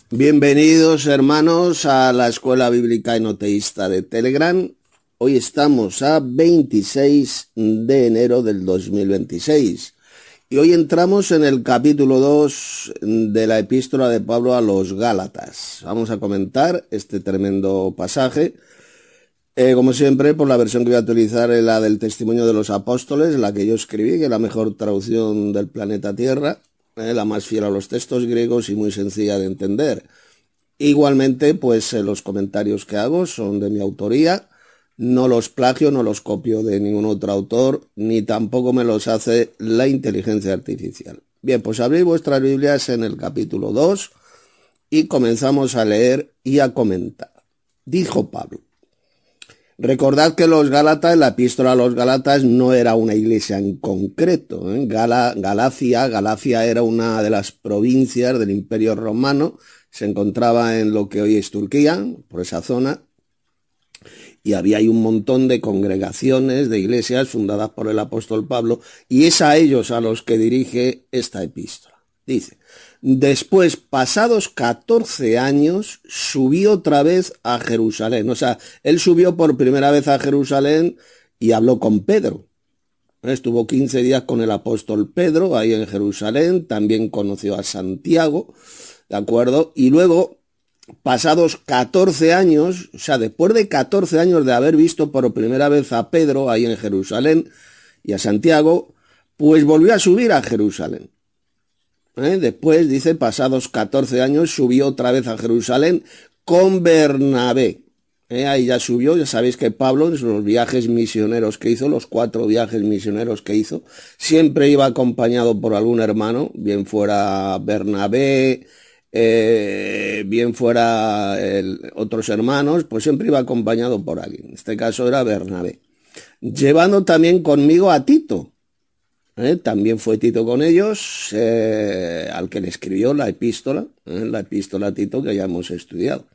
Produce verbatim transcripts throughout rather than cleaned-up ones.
Bienvenidos, hermanos, a la Escuela Bíblica Enoteísta de Telegram. Hoy estamos a veintiséis de enero del dos mil veintiséis y hoy entramos en el capítulo dos de la epístola de Pablo a los Gálatas. Vamos a comentar este tremendo pasaje. Eh, como siempre, por la versión que voy a utilizar es la del Testimonio de los Apóstoles, la que yo escribí, que es la mejor traducción del planeta Tierra, eh, la más fiel a los textos griegos y muy sencilla de entender. Igualmente, pues eh, los comentarios que hago son de mi autoría, no los plagio, no los copio de ningún otro autor, ni tampoco me los hace la inteligencia artificial. Bien, pues abrid vuestras Biblias en el capítulo dos y comenzamos a leer y a comentar. Dijo Pablo: recordad que los Gálatas, la epístola a los Gálatas no era una iglesia en concreto, ¿eh? Gala, Galacia, Galacia era una de las provincias del Imperio Romano, se encontraba en lo que hoy es Turquía, por esa zona, y había ahí un montón de congregaciones, de iglesias fundadas por el apóstol Pablo, y es a ellos a los que dirige esta epístola. Dice: después, pasados catorce años, subió otra vez a Jerusalén. O sea, él subió por primera vez a Jerusalén y habló con Pedro. Estuvo quince días con el apóstol Pedro ahí en Jerusalén, también conoció a Santiago, ¿de acuerdo? Y luego, pasados catorce años, o sea, después de catorce años de haber visto por primera vez a Pedro ahí en Jerusalén y a Santiago, pues volvió a subir a Jerusalén. ¿Eh? Después, dice, pasados catorce años, subió otra vez a Jerusalén con Bernabé. ¿Eh? Ahí ya subió, ya sabéis que Pablo, en los viajes misioneros que hizo, los cuatro viajes misioneros que hizo, siempre iba acompañado por algún hermano, bien fuera Bernabé, eh, bien fuera el, otros hermanos, pues siempre iba acompañado por alguien. En este caso era Bernabé. Llevando también conmigo a Tito. ¿Eh? También fue Tito con ellos, eh, al que le escribió la epístola, ¿eh? la epístola a Tito que ya hemos estudiado.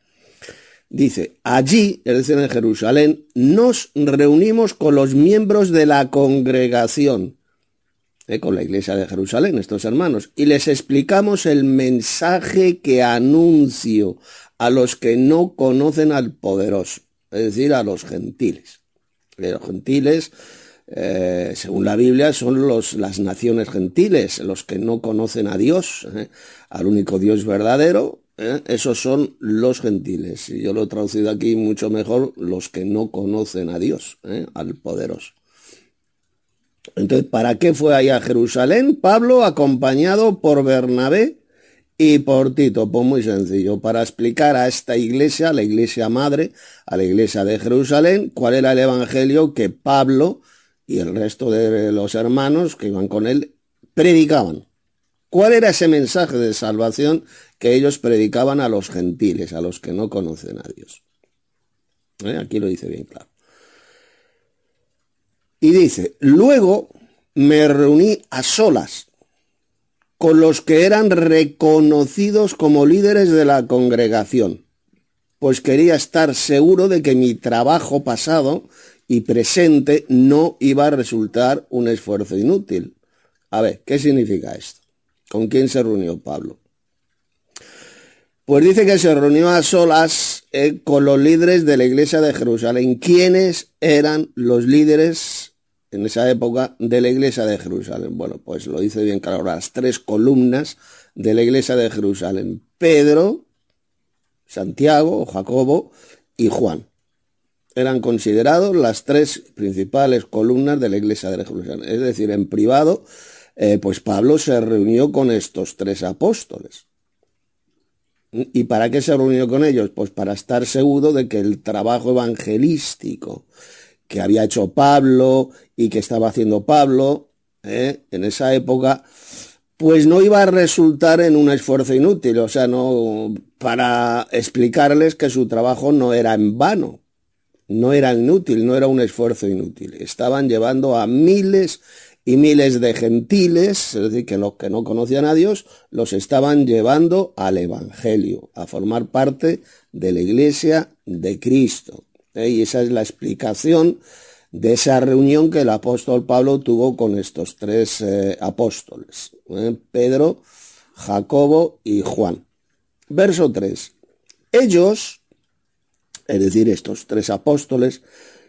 Dice: allí, es decir, en Jerusalén, nos reunimos con los miembros de la congregación, ¿eh? con la iglesia de Jerusalén, estos hermanos, y les explicamos el mensaje que anuncio a los que no conocen al poderoso, es decir, a los gentiles. Los gentiles, Eh, según la Biblia, son los, las naciones gentiles, los que no conocen a Dios, ¿eh? al único Dios verdadero, ¿eh? esos son los gentiles. Y yo lo he traducido aquí mucho mejor: los que no conocen a Dios, ¿eh? al poderoso. Entonces, ¿para qué fue ahí a Jerusalén Pablo, acompañado por Bernabé y por Tito? Pues muy sencillo, para explicar a esta iglesia, a la iglesia madre, a la iglesia de Jerusalén, cuál era el evangelio que Pablo y el resto de los hermanos que iban con él predicaban. ¿Cuál era ese mensaje de salvación que ellos predicaban a los gentiles, a los que no conocen a Dios? ¿Eh? Aquí lo dice bien claro. Y dice: luego me reuní a solas con los que eran reconocidos como líderes de la congregación, pues quería estar seguro de que mi trabajo pasado y presente no iba a resultar un esfuerzo inútil. A ver, ¿qué significa esto? ¿Con quién se reunió Pablo? Pues dice que se reunió a solas eh, con los líderes de la iglesia de Jerusalén. ¿Quiénes eran los líderes en esa época de la iglesia de Jerusalén? Bueno, pues lo dice bien claro, las tres columnas de la iglesia de Jerusalén: Pedro, Santiago, Jacobo y Juan. Eran considerados las tres principales columnas de la iglesia de Jerusalén. Es decir, en privado, eh, pues Pablo se reunió con estos tres apóstoles. ¿Y para qué se reunió con ellos? Pues para estar seguro de que el trabajo evangelístico que había hecho Pablo y que estaba haciendo Pablo ¿eh? en esa época, pues no iba a resultar en un esfuerzo inútil. O sea, no, para explicarles que su trabajo no era en vano. No era inútil, no era un esfuerzo inútil. Estaban llevando a miles y miles de gentiles, es decir, que los que no conocían a Dios, los estaban llevando al Evangelio, a formar parte de la iglesia de Cristo. ¿Eh? Y esa es la explicación de esa reunión que el apóstol Pablo tuvo con estos tres eh, apóstoles, ¿eh? Pedro, Jacobo y Juan. Verso tres. Ellos, es decir, estos tres apóstoles,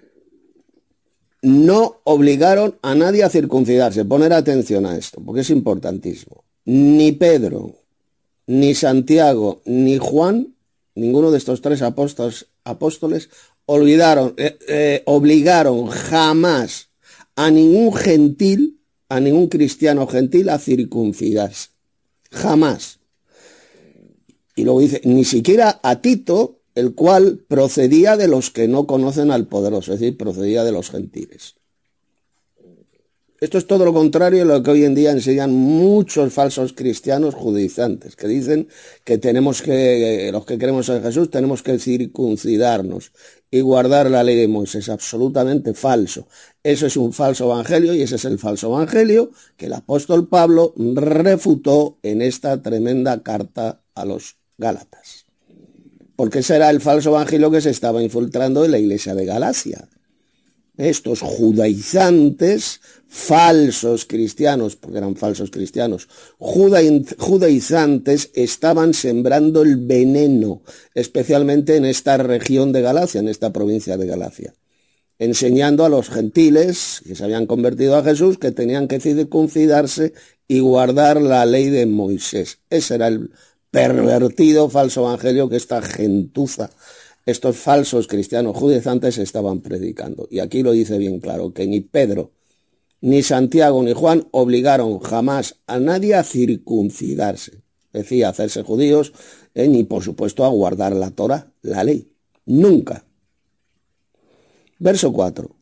no obligaron a nadie a circuncidarse. Poner atención a esto, porque es importantísimo. Ni Pedro, ni Santiago, ni Juan, ninguno de estos tres apóstoles, apóstoles olvidaron, eh, eh, obligaron jamás a ningún gentil, a ningún cristiano gentil a circuncidarse. Jamás. Y luego dice, ni siquiera a Tito, el cual procedía de los que no conocen al poderoso, es decir, procedía de los gentiles. Esto es todo lo contrario a lo que hoy en día enseñan muchos falsos cristianos judaizantes, que dicen que tenemos que, los que creemos en Jesús, tenemos que circuncidarnos y guardar la ley de Moisés. Absolutamente falso. Eso es un falso evangelio y ese es el falso evangelio que el apóstol Pablo refutó en esta tremenda carta a los Gálatas. Porque ese era el falso evangelio que se estaba infiltrando en la iglesia de Galacia. Estos judaizantes, falsos cristianos, porque eran falsos cristianos, judaizantes estaban sembrando el veneno, especialmente en esta región de Galacia, en esta provincia de Galacia, enseñando a los gentiles que se habían convertido a Jesús que tenían que circuncidarse y guardar la ley de Moisés. Ese era el pervertido falso evangelio que esta gentuza, estos falsos cristianos judaizantes estaban predicando. Y aquí lo dice bien claro, que ni Pedro, ni Santiago, ni Juan obligaron jamás a nadie a circuncidarse, decía, a hacerse judíos, eh, ni por supuesto a guardar la Torá, la ley. Nunca. Verso cuatro.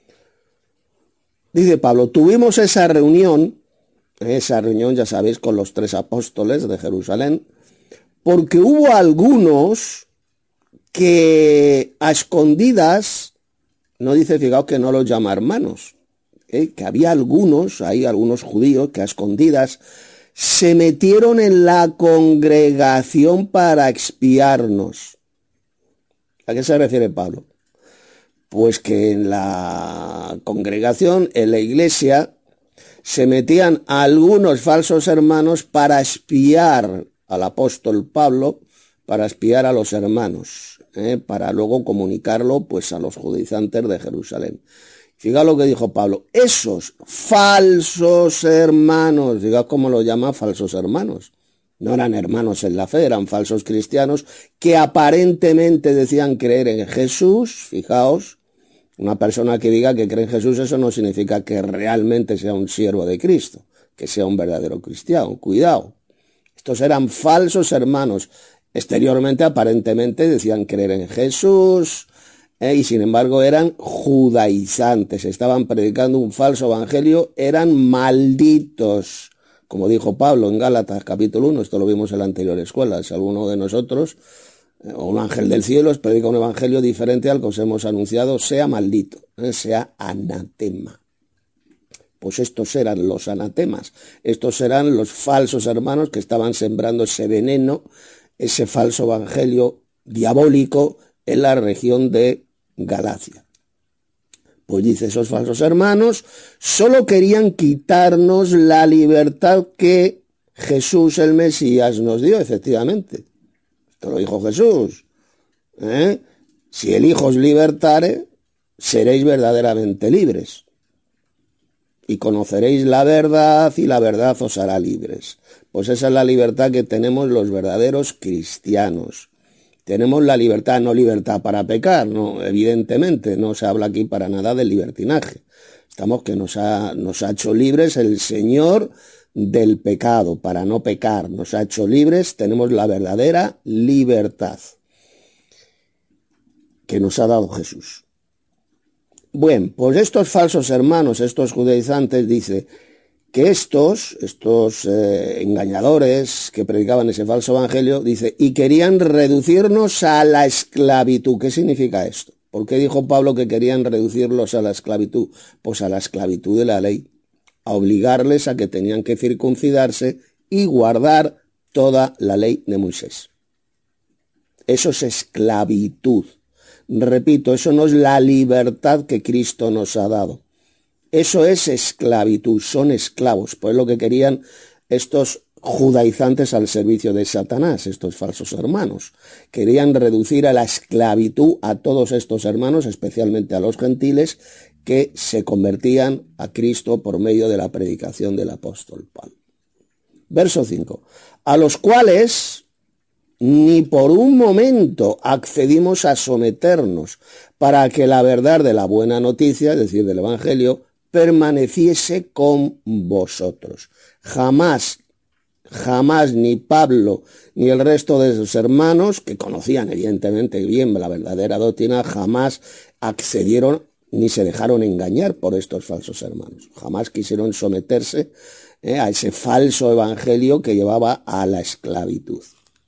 Dice Pablo, tuvimos esa reunión, esa reunión ya sabéis con los tres apóstoles de Jerusalén, porque hubo algunos que a escondidas, no dice, fijaos que no los llama hermanos, ¿eh? que había algunos, hay algunos judíos que a escondidas se metieron en la congregación para expiarnos. ¿A qué se refiere Pablo? Pues que en la congregación, en la iglesia, se metían algunos falsos hermanos para espiar al apóstol Pablo, para espiar a los hermanos, ¿eh? para luego comunicarlo pues a los judaizantes de Jerusalén. Fijaos lo que dijo Pablo, esos falsos hermanos, fijaos cómo lo llama falsos hermanos, no eran hermanos en la fe, eran falsos cristianos que aparentemente decían creer en Jesús. Fijaos, una persona que diga que cree en Jesús, eso no significa que realmente sea un siervo de Cristo, que sea un verdadero cristiano, cuidado. Estos eran falsos hermanos. Exteriormente, aparentemente, decían creer en Jesús, eh, y sin embargo eran judaizantes, estaban predicando un falso evangelio, eran malditos, como dijo Pablo en Gálatas capítulo uno, esto lo vimos en la anterior escuela, si alguno de nosotros, eh, o un ángel del cielo, os predica un evangelio diferente al que os hemos anunciado, sea maldito, eh, sea anatema. Pues estos eran los anatemas, estos eran los falsos hermanos que estaban sembrando ese veneno, ese falso evangelio diabólico en la región de Galacia. Pues dice, esos falsos hermanos solo querían quitarnos la libertad que Jesús el Mesías nos dio, efectivamente. Esto lo dijo Jesús. ¿Eh? Si el Hijo os libertare, seréis verdaderamente libres. Y conoceréis la verdad y la verdad os hará libres. Pues esa es la libertad que tenemos los verdaderos cristianos. Tenemos la libertad, no libertad para pecar, no, evidentemente, no se habla aquí para nada de libertinaje. Estamos que nos ha, nos ha hecho libres el Señor del pecado, para no pecar. Nos ha hecho libres, tenemos la verdadera libertad que nos ha dado Jesús. Bueno, pues estos falsos hermanos, estos judaizantes, dice que estos, estos eh, engañadores que predicaban ese falso evangelio, dice, y querían reducirnos a la esclavitud. ¿Qué significa esto? ¿Por qué dijo Pablo que querían reducirlos a la esclavitud? Pues a la esclavitud de la ley, a obligarles a que tenían que circuncidarse y guardar toda la ley de Moisés. Eso es esclavitud. Repito, eso no es la libertad que Cristo nos ha dado. Eso es esclavitud, son esclavos. Pues lo que querían estos judaizantes al servicio de Satanás, estos falsos hermanos. Querían reducir a la esclavitud a todos estos hermanos, especialmente a los gentiles, que se convertían a Cristo por medio de la predicación del apóstol Pablo. Verso cinco. A los cuales ni por un momento accedimos a someternos para que la verdad de la buena noticia, es decir, del Evangelio, permaneciese con vosotros. Jamás, jamás ni Pablo ni el resto de sus hermanos, que conocían evidentemente bien la verdadera doctrina, jamás accedieron ni se dejaron engañar por estos falsos hermanos. Jamás quisieron someterse eh, a ese falso evangelio que llevaba a la esclavitud.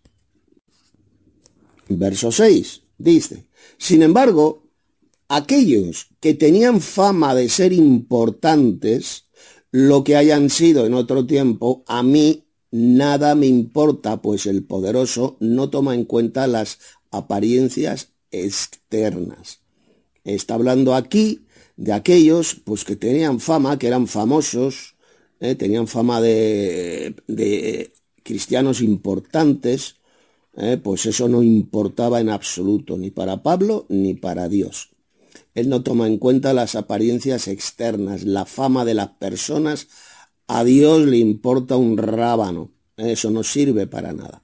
Verso seis dice: sin embargo, aquellos que tenían fama de ser importantes, lo que hayan sido en otro tiempo, a mí nada me importa, pues el poderoso no toma en cuenta las apariencias externas. Está hablando aquí de aquellos pues que tenían fama, que eran famosos, eh, tenían fama de, de cristianos importantes, eh, pues eso no importaba en absoluto, ni para Pablo ni para Dios. Él no toma en cuenta las apariencias externas, la fama de las personas. A Dios le importa un rábano, eso no sirve para nada.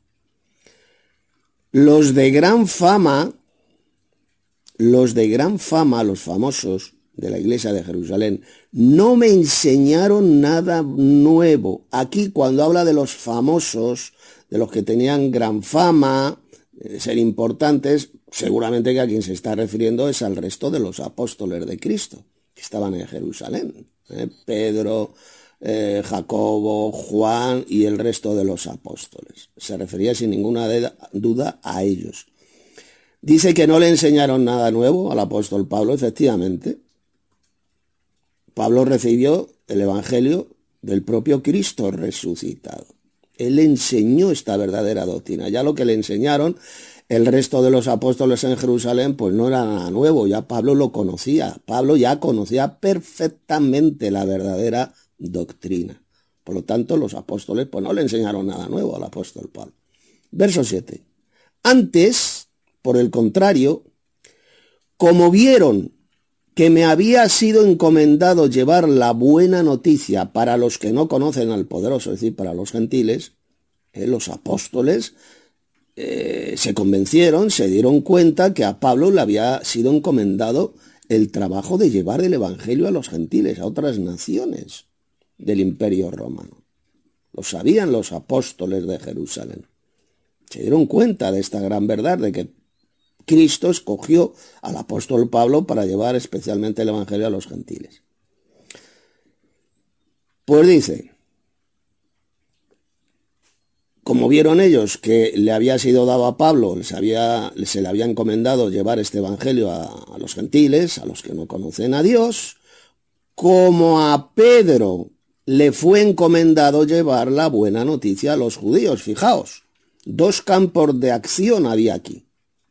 Los de gran fama, los de gran fama, los famosos de la iglesia de Jerusalén, no me enseñaron nada nuevo. Aquí cuando habla de los famosos, de los que tenían gran fama, de ser importantes, seguramente que a quien se está refiriendo es al resto de los apóstoles de Cristo, que estaban en Jerusalén. ¿eh? Pedro, eh, Jacobo, Juan y el resto de los apóstoles. Se refería sin ninguna duda a ellos. Dice que no le enseñaron nada nuevo al apóstol Pablo, efectivamente. Pablo recibió el evangelio del propio Cristo resucitado. Él enseñó esta verdadera doctrina. Ya lo que le enseñaron el resto de los apóstoles en Jerusalén, pues no era nada nuevo. Ya Pablo lo conocía. Pablo ya conocía perfectamente la verdadera doctrina. Por lo tanto, los apóstoles pues no le enseñaron nada nuevo al apóstol Pablo. Verso siete. Antes, por el contrario, como vieron que me había sido encomendado llevar la buena noticia para los que no conocen al poderoso, es decir, para los gentiles, eh, los apóstoles eh, se convencieron, se dieron cuenta que a Pablo le había sido encomendado el trabajo de llevar el evangelio a los gentiles, a otras naciones del Imperio Romano. Lo sabían los apóstoles de Jerusalén. Se dieron cuenta de esta gran verdad, de que Cristo escogió al apóstol Pablo para llevar especialmente el evangelio a los gentiles. Pues dice, como vieron ellos que le había sido dado a Pablo, les había, se le había encomendado llevar este evangelio a, a los gentiles, a los que no conocen a Dios, como a Pedro le fue encomendado llevar la buena noticia a los judíos. Fijaos, dos campos de acción había aquí.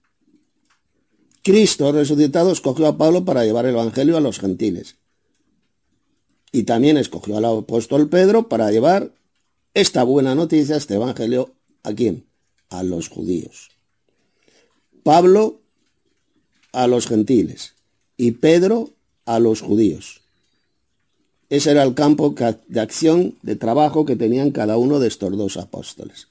Cristo resucitado escogió a Pablo para llevar el evangelio a los gentiles. Y también escogió al apóstol Pedro para llevar esta buena noticia, este evangelio, ¿a quién? A los judíos. Pablo a los gentiles y Pedro a los judíos. Ese era el campo de acción, de trabajo que tenían cada uno de estos dos apóstoles.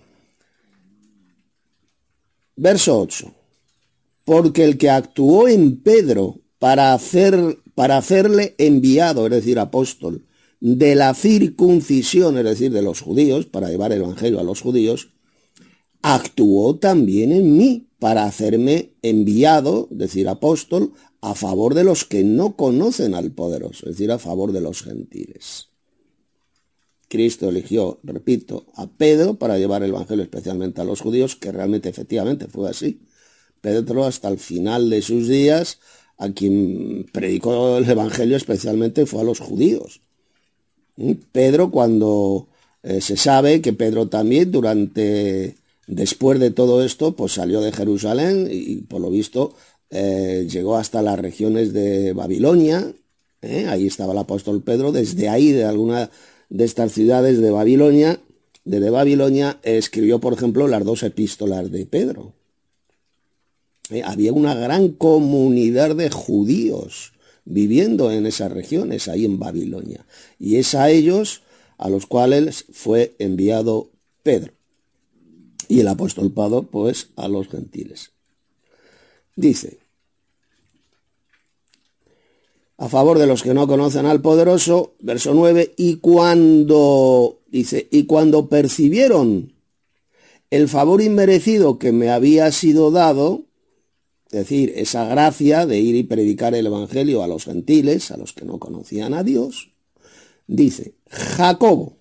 Verso ocho. Porque el que actuó en Pedro para, hacer, para hacerle enviado, es decir, apóstol, de la circuncisión, es decir, de los judíos, para llevar el evangelio a los judíos, actuó también en mí para hacerme enviado, es decir, apóstol, a favor de los que no conocen al poderoso, es decir, a favor de los gentiles. Cristo eligió, repito, a Pedro para llevar el evangelio especialmente a los judíos, que realmente efectivamente fue así. Pedro hasta el final de sus días, a quien predicó el evangelio especialmente fue a los judíos. Pedro, cuando eh, se sabe que Pedro también durante, después de todo esto, pues salió de Jerusalén y por lo visto eh, llegó hasta las regiones de Babilonia, ¿eh? Ahí estaba el apóstol Pedro, desde ahí, de alguna de estas ciudades de Babilonia, desde Babilonia, escribió, por ejemplo, las dos epístolas de Pedro. Eh, había una gran comunidad de judíos viviendo en esas regiones, ahí en Babilonia. Y es a ellos a los cuales fue enviado Pedro. Y el apóstol Pablo, pues, a los gentiles. Dice, a favor de los que no conocen al poderoso, verso nueve, y cuando, dice, y cuando percibieron el favor inmerecido que me había sido dado, es decir, esa gracia de ir y predicar el evangelio a los gentiles, a los que no conocían a Dios, dice, Jacobo,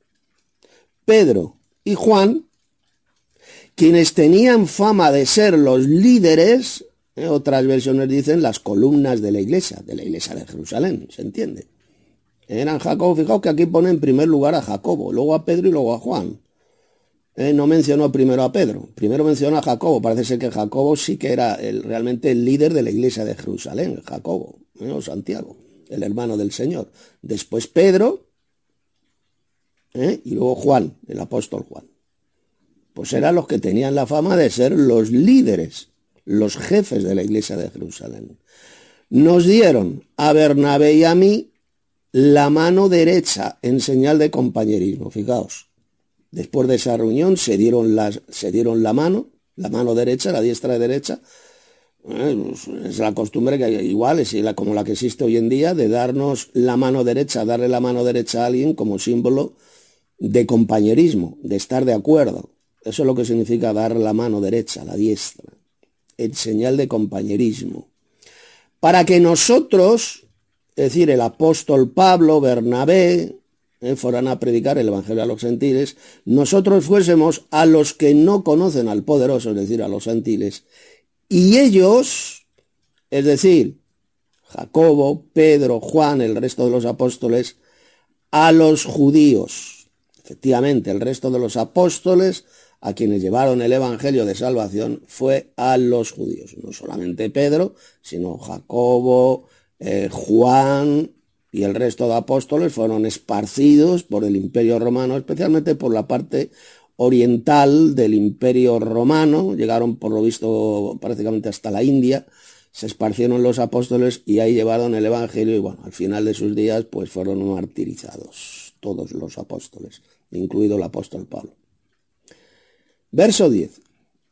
Pedro y Juan, quienes tenían fama de ser los líderes, eh, otras versiones dicen las columnas de la iglesia, de la iglesia de Jerusalén, ¿se entiende? Eran Jacobo, fijaos que aquí pone en primer lugar a Jacobo, luego a Pedro y luego a Juan. Eh, no mencionó primero a Pedro, primero mencionó a Jacobo. Parece ser que Jacobo sí que era el, realmente el líder de la iglesia de Jerusalén, Jacobo, eh, o Santiago, el hermano del Señor. Después Pedro, eh, y luego Juan, el apóstol Juan. Pues eran los que tenían la fama de ser los líderes, los jefes de la iglesia de Jerusalén. Nos dieron a Bernabé y a mí la mano derecha en señal de compañerismo, fijaos. Después de esa reunión se dieron, las, se dieron la mano, la mano derecha, la diestra y derecha. Eh, es la costumbre que igual es la, como la que existe hoy en día, de darnos la mano derecha, darle la mano derecha a alguien como símbolo de compañerismo, de estar de acuerdo. Eso es lo que significa dar la mano derecha, la diestra, en señal de compañerismo. Para que nosotros, es decir, el apóstol Pablo, Bernabé, eh, fueran a predicar el evangelio a los gentiles, nosotros fuésemos a los que no conocen al poderoso, es decir, a los gentiles, y ellos, es decir, Jacobo, Pedro, Juan, el resto de los apóstoles, a los judíos. Efectivamente, el resto de los apóstoles a quienes llevaron el evangelio de salvación fue a los judíos. No solamente Pedro, sino Jacobo, eh, Juan y el resto de apóstoles fueron esparcidos por el imperio romano, especialmente por la parte oriental del imperio romano. Llegaron, por lo visto, prácticamente hasta la India. Se esparcieron los apóstoles y ahí llevaron el evangelio y bueno, al final de sus días pues fueron martirizados todos los apóstoles, incluido el apóstol Pablo. Verso diez.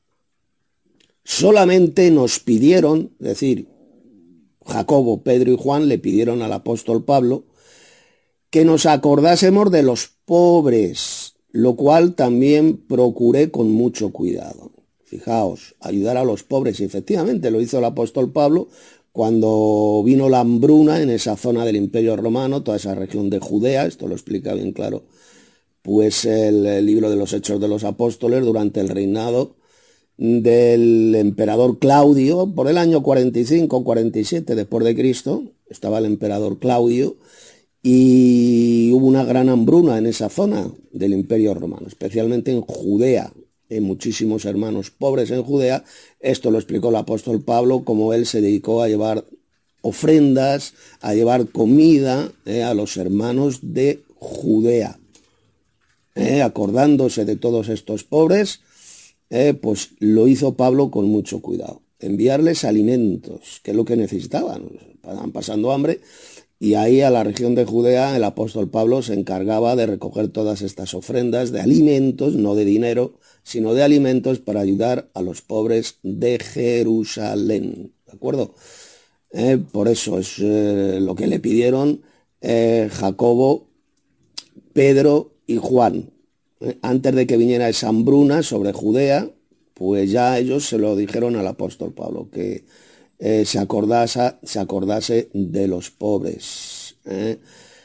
Solamente nos pidieron, es decir, Jacobo, Pedro y Juan le pidieron al apóstol Pablo que nos acordásemos de los pobres, lo cual también procuré con mucho cuidado. Fijaos, ayudar a los pobres, y efectivamente lo hizo el apóstol Pablo cuando vino la hambruna en esa zona del imperio romano, toda esa región de Judea, esto lo explica bien claro pues el, el libro de los Hechos de los Apóstoles, durante el reinado del emperador Claudio, por el año cuarenta y cinco, cuarenta y siete después de Cristo, estaba el emperador Claudio, y hubo una gran hambruna en esa zona del imperio romano, especialmente en Judea. Hay muchísimos hermanos pobres en Judea. Esto lo explicó el apóstol Pablo, como él se dedicó a llevar ofrendas, a llevar comida eh, a los hermanos de Judea. Eh, acordándose de todos estos pobres, eh, pues lo hizo Pablo con mucho cuidado. Enviarles alimentos, que es lo que necesitaban, estaban pasando hambre, y ahí a la región de Judea el apóstol Pablo se encargaba de recoger todas estas ofrendas de alimentos, no de dinero, sino de alimentos para ayudar a los pobres de Jerusalén, ¿de acuerdo? Eh, por eso es eh, lo que le pidieron eh, Jacobo, Pedro y Juan. Eh, antes de que viniera esa hambruna sobre Judea, pues ya ellos se lo dijeron al apóstol Pablo, que eh, se, acordase, se acordase de los pobres. ¿eh?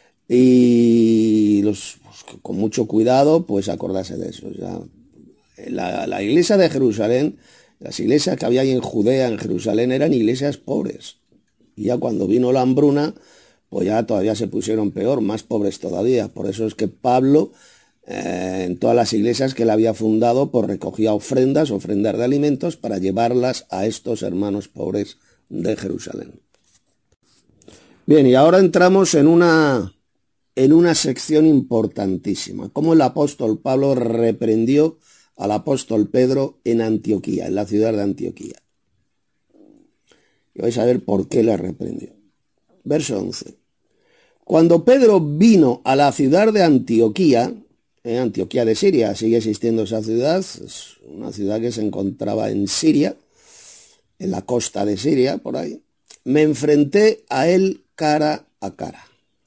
Y los, pues, con mucho cuidado, pues acordase de eso. Ya. La, la iglesia de Jerusalén, las iglesias que había ahí en Judea, en Jerusalén, eran iglesias pobres. Y ya cuando vino la hambruna, pues ya todavía se pusieron peor, más pobres todavía. Por eso es que Pablo, eh, en todas las iglesias que él había fundado, pues recogía ofrendas, ofrendas de alimentos para llevarlas a estos hermanos pobres de Jerusalén. Bien, y ahora entramos en una en una sección importantísima, cómo el apóstol Pablo reprendió al apóstol Pedro en Antioquía, en la ciudad de Antioquía. Y vais a ver por qué le reprendió. Verso once. Cuando Pedro vino a la ciudad de Antioquía, eh, Antioquía de Siria, sigue existiendo esa ciudad, es una ciudad que se encontraba en Siria, en la costa de Siria, por ahí, me enfrenté a él cara a cara.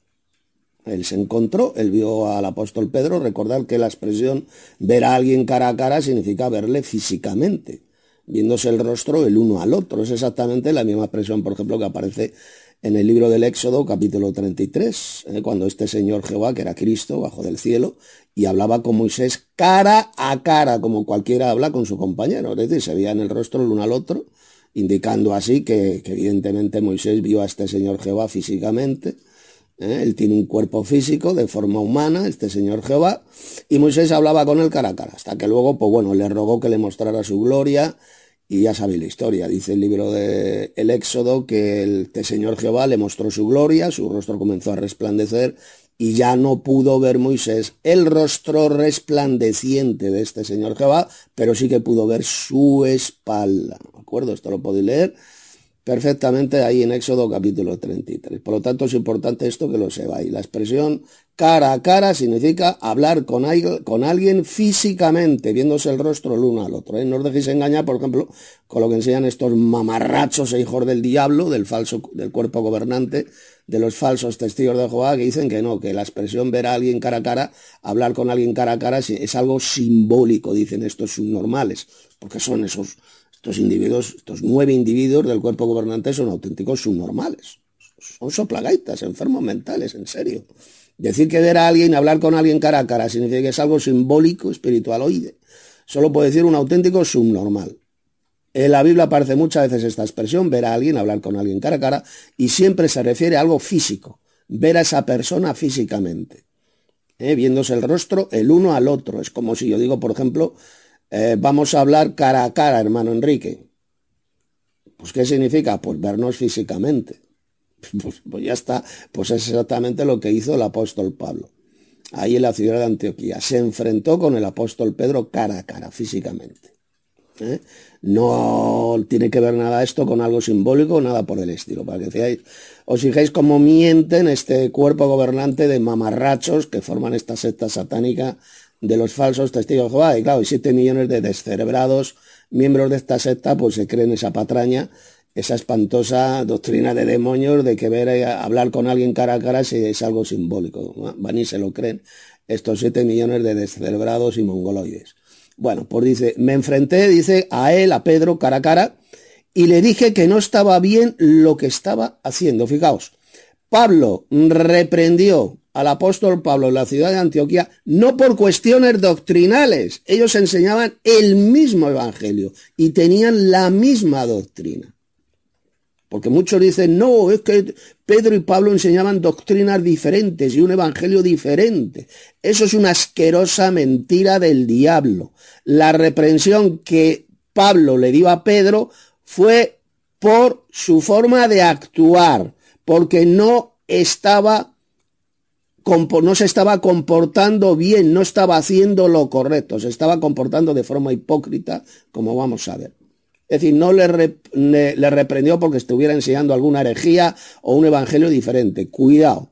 Él se encontró, él vio al apóstol Pedro. Recordad que la expresión ver a alguien cara a cara significa verle físicamente, viéndose el rostro el uno al otro. Es exactamente la misma expresión, por ejemplo, que aparece en el libro del Éxodo, capítulo treinta y tres, eh, cuando este Señor Jehová, que era Cristo, bajó del cielo y hablaba con Moisés cara a cara, como cualquiera habla con su compañero. Es decir, se veían el rostro el uno al otro, indicando así que, que evidentemente Moisés vio a este Señor Jehová físicamente. ¿Eh? Él tiene un cuerpo físico de forma humana, este Señor Jehová, y Moisés hablaba con él cara a cara, hasta que luego, pues bueno, le rogó que le mostrara su gloria, y ya sabéis la historia. Dice el libro del de Éxodo que el, este Señor Jehová le mostró su gloria, su rostro comenzó a resplandecer, y ya no pudo ver Moisés el rostro resplandeciente de este Señor Jehová, pero sí que pudo ver su espalda. ¿De acuerdo? Esto lo podéis leer perfectamente ahí en Éxodo capítulo treinta y tres. Por lo tanto, es importante esto que lo sepáis. La expresión cara a cara significa hablar con, alguien, con alguien físicamente, viéndose el rostro el uno al otro. ¿eh? No os dejéis engañar, por ejemplo, con lo que enseñan estos mamarrachos e hijos del diablo, del falso, del cuerpo gobernante, de los falsos testigos de Jehová, que dicen que no, que la expresión ver a alguien cara a cara, hablar con alguien cara a cara, es algo simbólico, dicen estos subnormales, porque son esos... Estos individuos, estos nueve individuos del cuerpo gobernante son auténticos subnormales. Son soplagaitas, enfermos mentales, en serio. Decir que ver a alguien, hablar con alguien cara a cara, significa que es algo simbólico, espiritualoide. Solo puede decir un auténtico subnormal. En la Biblia aparece muchas veces esta expresión, ver a alguien, hablar con alguien cara a cara, y siempre se refiere a algo físico, ver a esa persona físicamente, ¿eh? Viéndose el rostro el uno al otro. Es como si yo digo, por ejemplo, Eh, vamos a hablar cara a cara, hermano Enrique. Pues ¿qué significa? Pues vernos físicamente. Pues, pues ya está, pues es exactamente lo que hizo el apóstol Pablo. Ahí en la ciudad de Antioquía. Se enfrentó con el apóstol Pedro cara a cara, físicamente. ¿Eh? No tiene que ver nada esto con algo simbólico, nada por el estilo. Para que veáis, os fijéis cómo mienten este cuerpo gobernante de mamarrachos que forman esta secta satánica de los falsos testigos de Jehová. Y claro, siete millones de descerebrados miembros de esta secta pues se creen esa patraña, esa espantosa doctrina de demonios de que ver a hablar con alguien cara a cara es algo simbólico, ¿no? Van y se lo creen estos siete millones de descerebrados y mongoloides. Bueno, pues dice, me enfrenté, dice, a él, a Pedro, cara a cara, y le dije que no estaba bien lo que estaba haciendo. Fijaos, Pablo reprendió al apóstol Pablo en la ciudad de Antioquía, no por cuestiones doctrinales. Ellos enseñaban el mismo evangelio y tenían la misma doctrina. Porque muchos dicen, no, es que Pedro y Pablo enseñaban doctrinas diferentes y un evangelio diferente. Eso es una asquerosa mentira del diablo. La reprensión que Pablo le dio a Pedro fue por su forma de actuar, porque no estaba no se estaba comportando bien, no estaba haciendo lo correcto, se estaba comportando de forma hipócrita, como vamos a ver. Es decir, no le, rep, le, le reprendió porque estuviera enseñando alguna herejía o un evangelio diferente. Cuidado.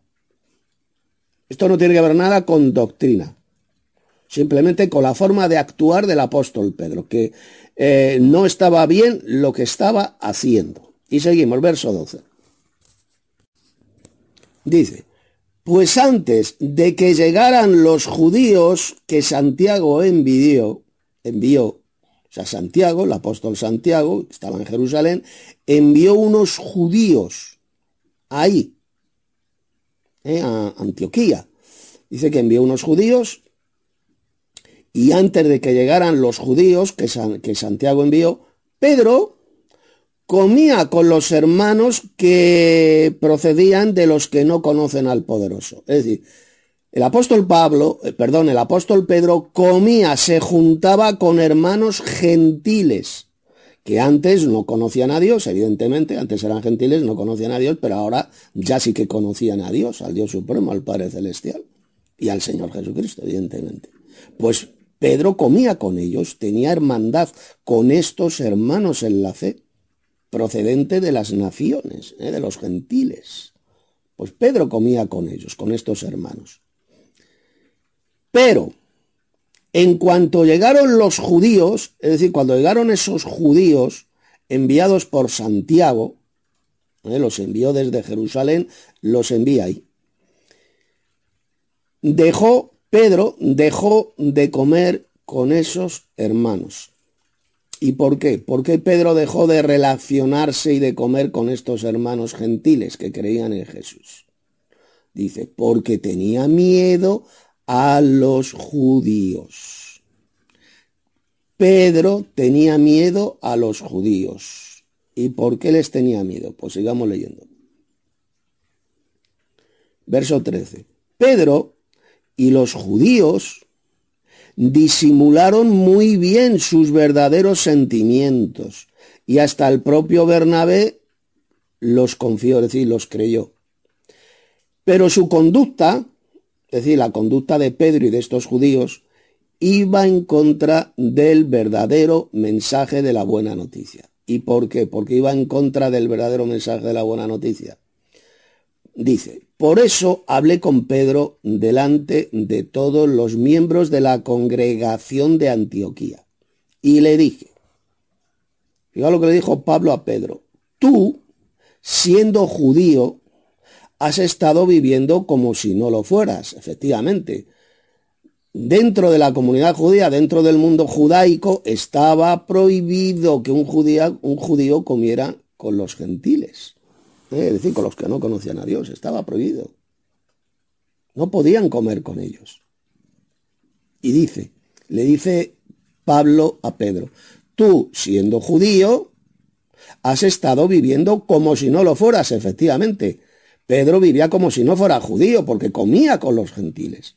Esto no tiene que ver nada con doctrina, simplemente con la forma de actuar del apóstol Pedro, que eh, no estaba bien lo que estaba haciendo. Y seguimos, verso doce. Dice, pues antes de que llegaran los judíos que Santiago envió, envió, o sea, Santiago, el apóstol Santiago, que estaba en Jerusalén, envió unos judíos ahí, eh, a Antioquía. Dice que envió unos judíos y antes de que llegaran los judíos que, San, que Santiago envió, Pedro comía con los hermanos que procedían de los que no conocen al poderoso. Es decir, el apóstol Pablo, eh, perdón, el apóstol Pedro comía, se juntaba con hermanos gentiles que antes no conocían a Dios, evidentemente, antes eran gentiles, no conocían a Dios, pero ahora ya sí que conocían a Dios, al Dios Supremo, al Padre Celestial y al Señor Jesucristo, evidentemente. Pues Pedro comía con ellos, tenía hermandad con estos hermanos en la fe, procedente de las naciones, ¿eh? de los gentiles. Pues Pedro comía con ellos, con estos hermanos. Pero en cuanto llegaron los judíos, es decir, cuando llegaron esos judíos enviados por Santiago, ¿eh? los envió desde Jerusalén, los envía ahí. Dejó, Pedro dejó de comer con esos hermanos. ¿Y por qué? ¿Por qué Pedro dejó de relacionarse y de comer con estos hermanos gentiles que creían en Jesús? Dice, porque tenía miedo a los judíos. Pedro tenía miedo a los judíos. ¿Y por qué les tenía miedo? Pues sigamos leyendo. Verso trece. Pedro y los judíos disimularon muy bien sus verdaderos sentimientos y hasta el propio Bernabé los confió, es decir, los creyó. Pero su conducta, es decir, la conducta de Pedro y de estos judíos, iba en contra del verdadero mensaje de la buena noticia. ¿Y por qué? Porque iba en contra del verdadero mensaje de la buena noticia. Dice, por eso hablé con Pedro delante de todos los miembros de la congregación de Antioquía. Y le dije, fíjate lo que le dijo Pablo a Pedro, tú, siendo judío, has estado viviendo como si no lo fueras, efectivamente. Dentro de la comunidad judía, dentro del mundo judaico, estaba prohibido que un judío, un judío comiera con los gentiles. Es decir, con los que no conocían a Dios, estaba prohibido. No podían comer con ellos. Y dice, le dice Pablo a Pedro, tú, siendo judío, has estado viviendo como si no lo fueras, efectivamente. Pedro vivía como si no fuera judío, porque comía con los gentiles.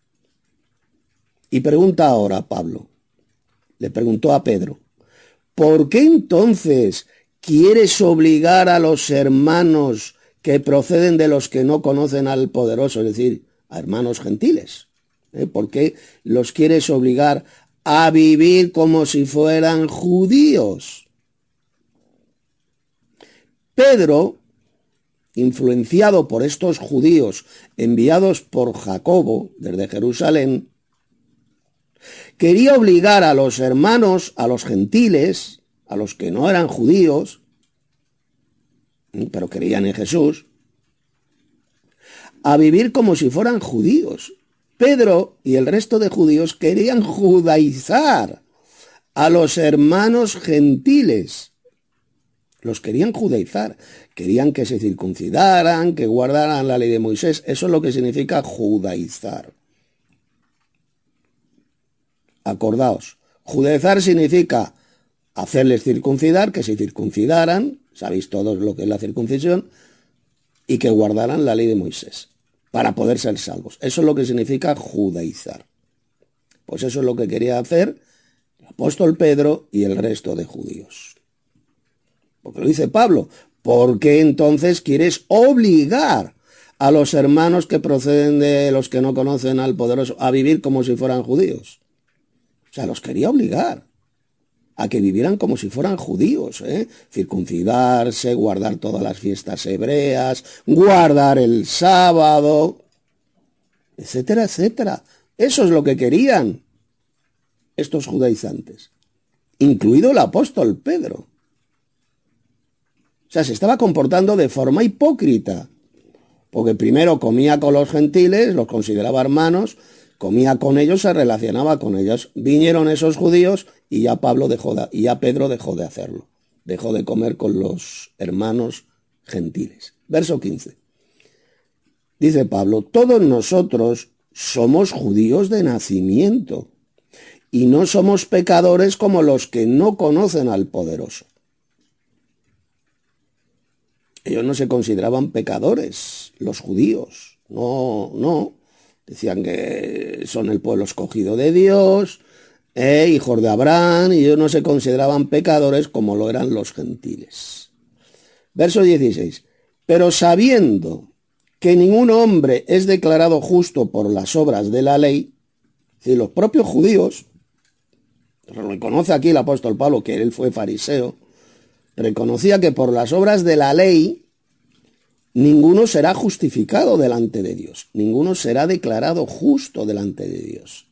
Y pregunta ahora Pablo, le preguntó a Pedro, ¿por qué entonces quieres obligar a los hermanos que proceden de los que no conocen al poderoso, es decir, a hermanos gentiles? ¿Eh? ¿Por qué los quieres obligar a vivir como si fueran judíos? Pedro, influenciado por estos judíos enviados por Jacobo desde Jerusalén, quería obligar a los hermanos, a los gentiles, a los que no eran judíos, pero creían en Jesús, a vivir como si fueran judíos. Pedro y el resto de judíos querían judaizar a los hermanos gentiles. Los querían judaizar. Querían que se circuncidaran, que guardaran la ley de Moisés. Eso es lo que significa judaizar. Acordaos, judaizar significa hacerles circuncidar, que se circuncidaran, sabéis todos lo que es la circuncisión, y que guardaran la ley de Moisés, para poder ser salvos. Eso es lo que significa judaizar. Pues eso es lo que quería hacer el apóstol Pedro y el resto de judíos. Porque lo dice Pablo, ¿por qué entonces quieres obligar a los hermanos que proceden de los que no conocen al poderoso a vivir como si fueran judíos? O sea, los quería obligar a que vivieran como si fueran judíos, ¿eh? Circuncidarse, guardar todas las fiestas hebreas, guardar el sábado, etcétera, etcétera. Eso es lo que querían estos judaizantes, incluido el apóstol Pedro. O sea, se estaba comportando de forma hipócrita, porque primero comía con los gentiles, los consideraba hermanos, comía con ellos, se relacionaba con ellos. Vinieron esos judíos y ya Pablo dejó de, y ya Pedro dejó de hacerlo. Dejó de comer con los hermanos gentiles. Verso quince. Dice Pablo, todos nosotros somos judíos de nacimiento y no somos pecadores como los que no conocen al poderoso. Ellos no se consideraban pecadores, los judíos. No, no. Decían que son el pueblo escogido de Dios, eh, hijos de Abraham, y ellos no se consideraban pecadores como lo eran los gentiles. Verso dieciséis. Pero sabiendo que ningún hombre es declarado justo por las obras de la ley, es decir, los propios judíos, reconoce aquí el apóstol Pablo que él fue fariseo, reconocía que por las obras de la ley ninguno será justificado delante de Dios, ninguno será declarado justo delante de Dios.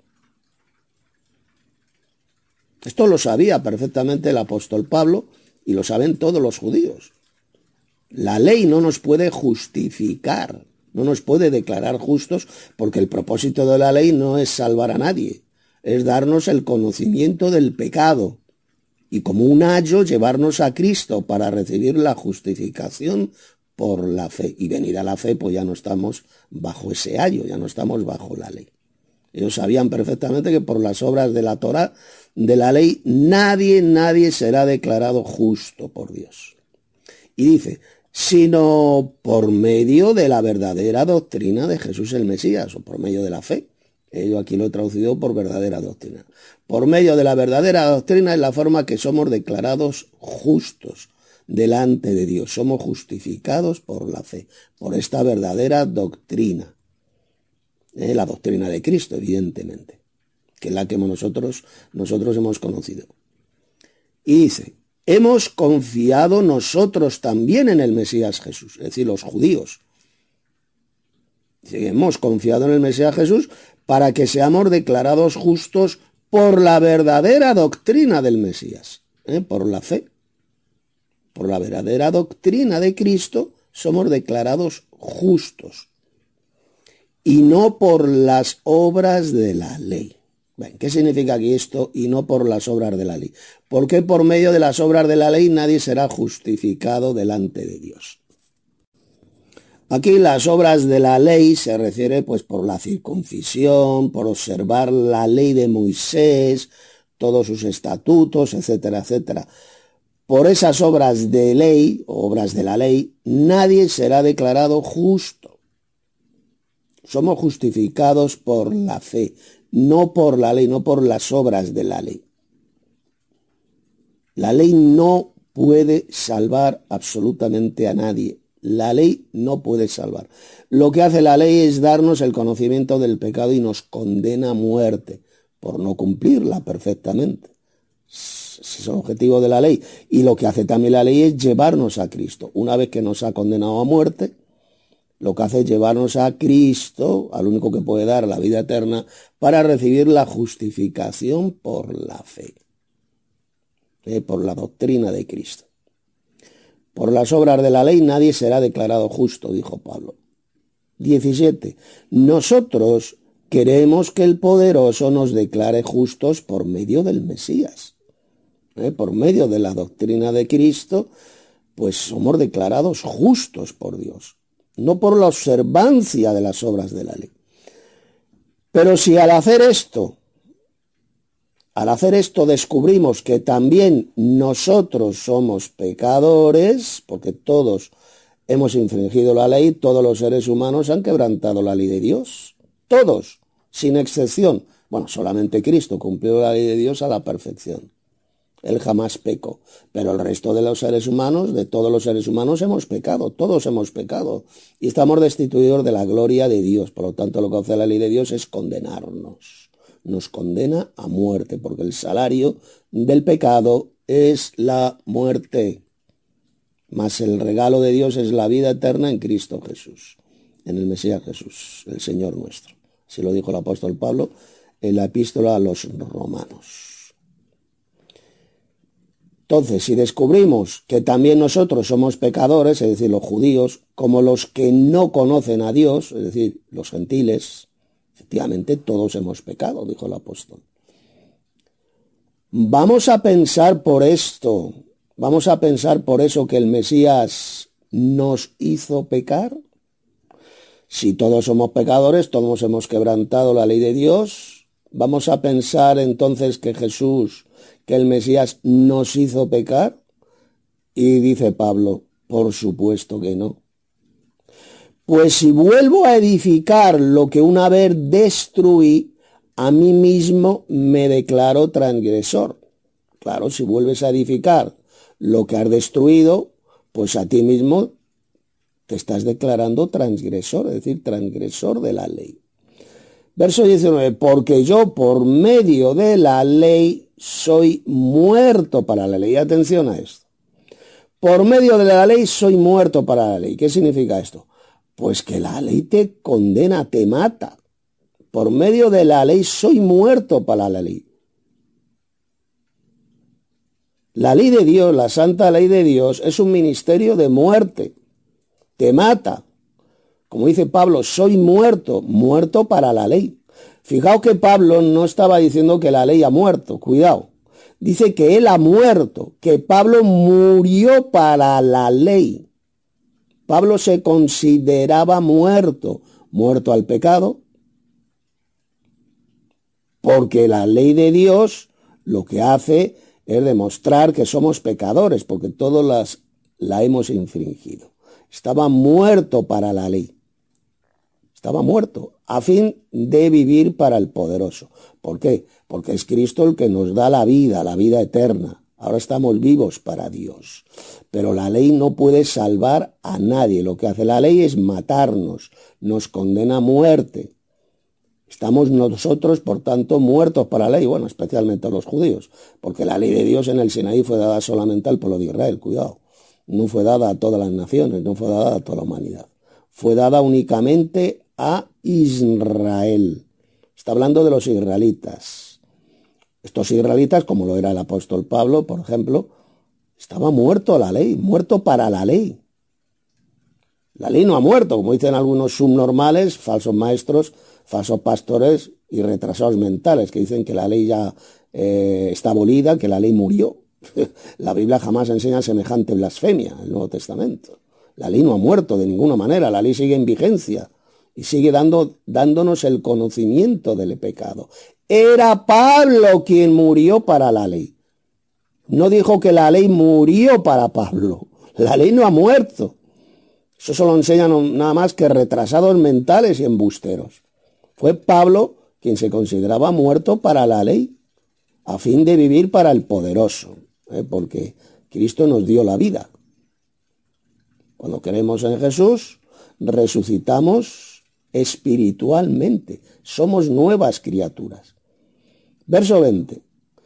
Esto lo sabía perfectamente el apóstol Pablo y lo saben todos los judíos. La ley no nos puede justificar, no nos puede declarar justos, porque el propósito de la ley no es salvar a nadie, es darnos el conocimiento del pecado y como un ayo llevarnos a Cristo para recibir la justificación por la fe. Y venir a la fe, pues ya no estamos bajo ese ayo, ya no estamos bajo la ley. Ellos sabían perfectamente que por las obras de la Torá, de la ley, nadie, nadie será declarado justo por Dios. Y dice, sino por medio de la verdadera doctrina de Jesús el Mesías, o por medio de la fe. Yo aquí lo he traducido por verdadera doctrina. Por medio de la verdadera doctrina es la forma que somos declarados justos delante de Dios. Somos justificados por la fe, por esta verdadera doctrina. Eh, la doctrina de Cristo, evidentemente, que es la que nosotros, nosotros hemos conocido. Y dice, hemos confiado nosotros también en el Mesías Jesús, es decir, los judíos. Dice, hemos confiado en el Mesías Jesús para que seamos declarados justos por la verdadera doctrina del Mesías, ¿eh? por la fe. Por la verdadera doctrina de Cristo somos declarados justos y no por las obras de la ley. Bueno, ¿qué significa aquí esto? Y no por las obras de la ley. ¿Por qué por medio de las obras de la ley nadie será justificado delante de Dios? Aquí las obras de la ley se refiere pues por la circuncisión, por observar la ley de Moisés, todos sus estatutos, etcétera, etcétera. Por esas obras de ley, obras de la ley, nadie será declarado justo. Somos justificados por la fe, no por la ley, no por las obras de la ley. La ley no puede salvar absolutamente a nadie. La ley no puede salvar. Lo que hace la ley es darnos el conocimiento del pecado y nos condena a muerte por no cumplirla perfectamente. Ese es el objetivo de la ley. Y lo que hace también la ley es llevarnos a Cristo. Una vez que nos ha condenado a muerte, lo que hace es llevarnos a Cristo, al único que puede dar la vida eterna, para recibir la justificación por la fe, eh, por la doctrina de Cristo. Por las obras de la ley nadie será declarado justo, dijo Pablo. diecisiete. Nosotros queremos que el poderoso nos declare justos por medio del Mesías. ¿Eh? Por medio de la doctrina de Cristo, pues somos declarados justos por Dios, no por la observancia de las obras de la ley. Pero si al hacer esto, al hacer esto descubrimos que también nosotros somos pecadores, porque todos hemos infringido la ley, todos los seres humanos han quebrantado la ley de Dios, todos, sin excepción. Bueno, solamente Cristo cumplió la ley de Dios a la perfección. Él jamás pecó, pero el resto de los seres humanos, de todos los seres humanos, hemos pecado, todos hemos pecado, y estamos destituidos de la gloria de Dios. Por lo tanto, lo que hace la ley de Dios es condenarnos. Nos condena a muerte, porque el salario del pecado es la muerte, mas el regalo de Dios es la vida eterna en Cristo Jesús, en el Mesías Jesús, el Señor nuestro. Así lo dijo el apóstol Pablo en la epístola a los romanos. Entonces, si descubrimos que también nosotros somos pecadores, es decir, los judíos, como los que no conocen a Dios, es decir, los gentiles, efectivamente todos hemos pecado, dijo el apóstol. Vamos a pensar por esto, vamos a pensar por eso que el Mesías nos hizo pecar. Si todos somos pecadores, todos hemos quebrantado la ley de Dios, vamos a pensar entonces que Jesús, que el Mesías nos hizo pecar. Y dice Pablo, por supuesto que no. Pues si vuelvo a edificar lo que una vez destruí, a mí mismo me declaro transgresor. Claro, si vuelves a edificar lo que has destruido, pues a ti mismo te estás declarando transgresor, es decir, transgresor de la ley. Verso diecinueve, porque yo por medio de la ley soy muerto para la ley. Atención a esto. Por medio de la ley soy muerto para la ley. ¿Qué significa esto? Pues que la ley te condena, te mata. Por medio de la ley soy muerto para la ley. La ley de Dios, la santa ley de Dios, es un ministerio de muerte. Te mata. Como dice Pablo, soy muerto, muerto para la ley. Fijaos que Pablo no estaba diciendo que la ley ha muerto, cuidado. Dice que él ha muerto, que Pablo murió para la ley. Pablo se consideraba muerto, muerto al pecado, porque la ley de Dios lo que hace es demostrar que somos pecadores, porque todos las, la hemos infringido. Estaba muerto para la ley. Estaba muerto a fin de vivir para el poderoso. ¿Por qué? Porque es Cristo el que nos da la vida, la vida eterna. Ahora estamos vivos para Dios. Pero la ley no puede salvar a nadie. Lo que hace la ley es matarnos, nos condena a muerte. Estamos nosotros, por tanto, muertos para la ley, bueno, especialmente los judíos, porque la ley de Dios en el Sinaí fue dada solamente al pueblo de Israel, cuidado. No fue dada a todas las naciones, no fue dada a toda la humanidad. Fue dada únicamente a Israel. Está hablando de los israelitas. Estos israelitas, como lo era el apóstol Pablo, por ejemplo, estaba muerto a la ley, muerto para la ley. La ley no ha muerto, como dicen algunos subnormales, falsos maestros, falsos pastores y retrasados mentales, que dicen que la ley ya eh, está abolida, que la ley murió. La Biblia jamás enseña semejante blasfemia, el Nuevo Testamento. La ley no ha muerto de ninguna manera, la ley sigue en vigencia y sigue dando, dándonos el conocimiento del pecado. Era Pablo quien murió para la ley. No dijo que la ley murió para Pablo. La ley no ha muerto. Eso solo enseñan nada más que retrasados mentales y embusteros. Fue Pablo quien se consideraba muerto para la ley, a fin de vivir para el poderoso, ¿eh? Porque Cristo nos dio la vida. Cuando creemos en Jesús, resucitamos espiritualmente. Somos nuevas criaturas. Verso veinte.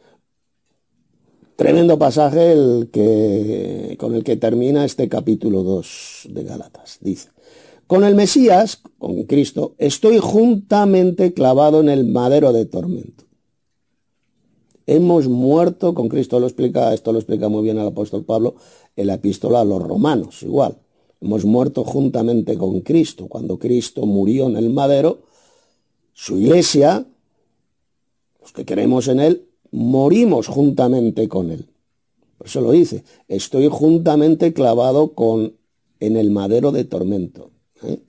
Tremendo pasaje el que, con el que termina este capítulo dos de Gálatas. Dice, con el Mesías, con Cristo, estoy juntamente clavado en el madero de tormento. Hemos muerto con Cristo, lo explica, esto lo explica muy bien el apóstol Pablo en la epístola a los romanos, igual. Hemos muerto juntamente con Cristo. Cuando Cristo murió en el madero, su iglesia, los que creemos en él, morimos juntamente con él. Por eso lo dice, estoy juntamente clavado con, en el madero de tormento. ¿eh?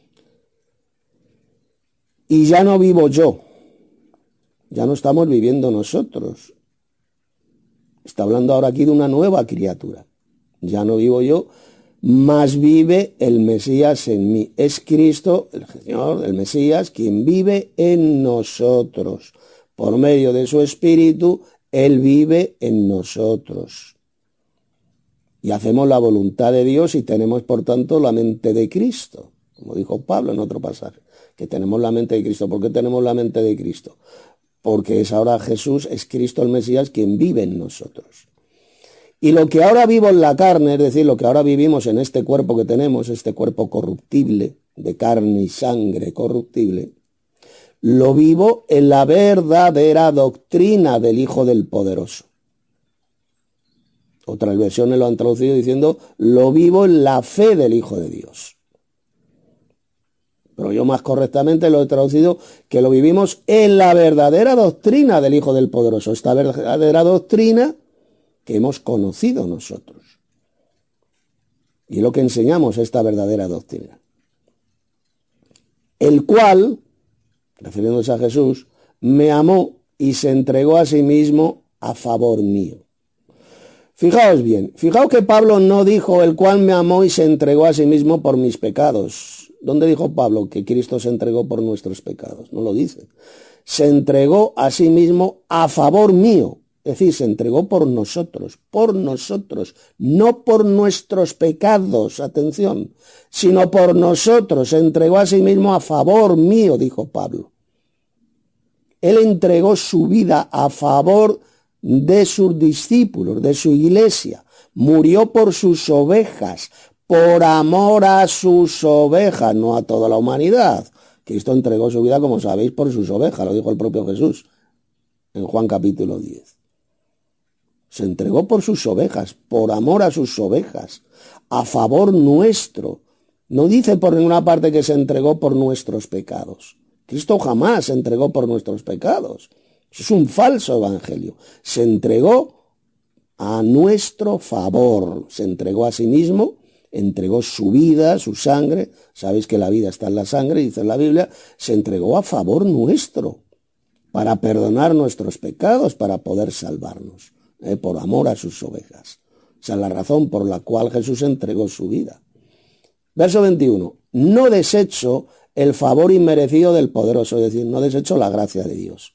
Y ya no vivo yo, ya no estamos viviendo nosotros. Está hablando ahora aquí de una nueva criatura. Ya no vivo yo, mas vive el Mesías en mí. Es Cristo, el Señor, el Mesías, quien vive en nosotros. Por medio de su Espíritu, Él vive en nosotros. Y hacemos la voluntad de Dios y tenemos, por tanto, la mente de Cristo. Como dijo Pablo en otro pasaje, que tenemos la mente de Cristo. ¿Por qué tenemos la mente de Cristo? Porque es ahora Jesús, es Cristo el Mesías, quien vive en nosotros. Y lo que ahora vivo en la carne, es decir, lo que ahora vivimos en este cuerpo que tenemos, este cuerpo corruptible, de carne y sangre corruptible, lo vivo en la verdadera doctrina del Hijo del Poderoso. Otras versiones lo han traducido diciendo, lo vivo en la fe del Hijo de Dios. Pero yo más correctamente lo he traducido que lo vivimos en la verdadera doctrina del Hijo del Poderoso. Esta verdadera doctrina que hemos conocido nosotros. Y es lo que enseñamos, esta verdadera doctrina. El cual, refiriéndose a Jesús, me amó y se entregó a sí mismo a favor mío. Fijaos bien, fijaos que Pablo no dijo el cual me amó y se entregó a sí mismo por mis pecados. ¿Dónde dijo Pablo que Cristo se entregó por nuestros pecados? No lo dice. se entregó a sí mismo a favor mío. Es decir, se entregó por nosotros, por nosotros, no por nuestros pecados, atención, sino por nosotros. Se entregó a sí mismo a favor mío, dijo Pablo. Él entregó su vida a favor de sus discípulos, de su iglesia. Murió por sus ovejas, por amor a sus ovejas, no a toda la humanidad. Cristo entregó su vida, como sabéis, por sus ovejas, lo dijo el propio Jesús en Juan capítulo diez. Se entregó por sus ovejas, por amor a sus ovejas, a favor nuestro. No dice por ninguna parte que se entregó por nuestros pecados. Cristo jamás se entregó por nuestros pecados. Eso es un falso evangelio. Se entregó a nuestro favor. Se entregó a sí mismo, entregó su vida, su sangre. Sabéis que la vida está en la sangre, dice en la Biblia. Se entregó a favor nuestro, para perdonar nuestros pecados, para poder salvarnos. Eh, por amor a sus ovejas. Esa es la razón por la cual Jesús entregó su vida. Verso veintiuno. No desecho el favor inmerecido del poderoso, es decir, no desecho la gracia de Dios.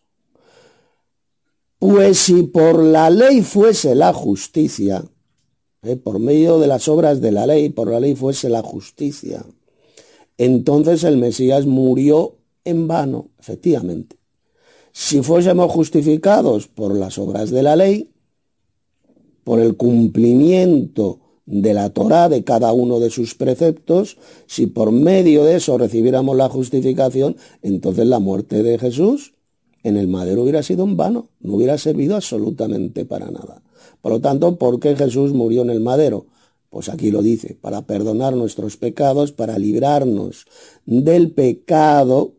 Pues si por la ley fuese la justicia, eh, por medio de las obras de la ley, por la ley fuese la justicia, entonces el Mesías murió en vano, efectivamente. Si fuésemos justificados por las obras de la ley, por el cumplimiento de la Torá, de cada uno de sus preceptos, si por medio de eso recibiéramos la justificación, entonces la muerte de Jesús en el madero hubiera sido en vano, no hubiera servido absolutamente para nada. Por lo tanto, ¿por qué Jesús murió en el madero? Pues aquí lo dice, para perdonar nuestros pecados, para librarnos del pecado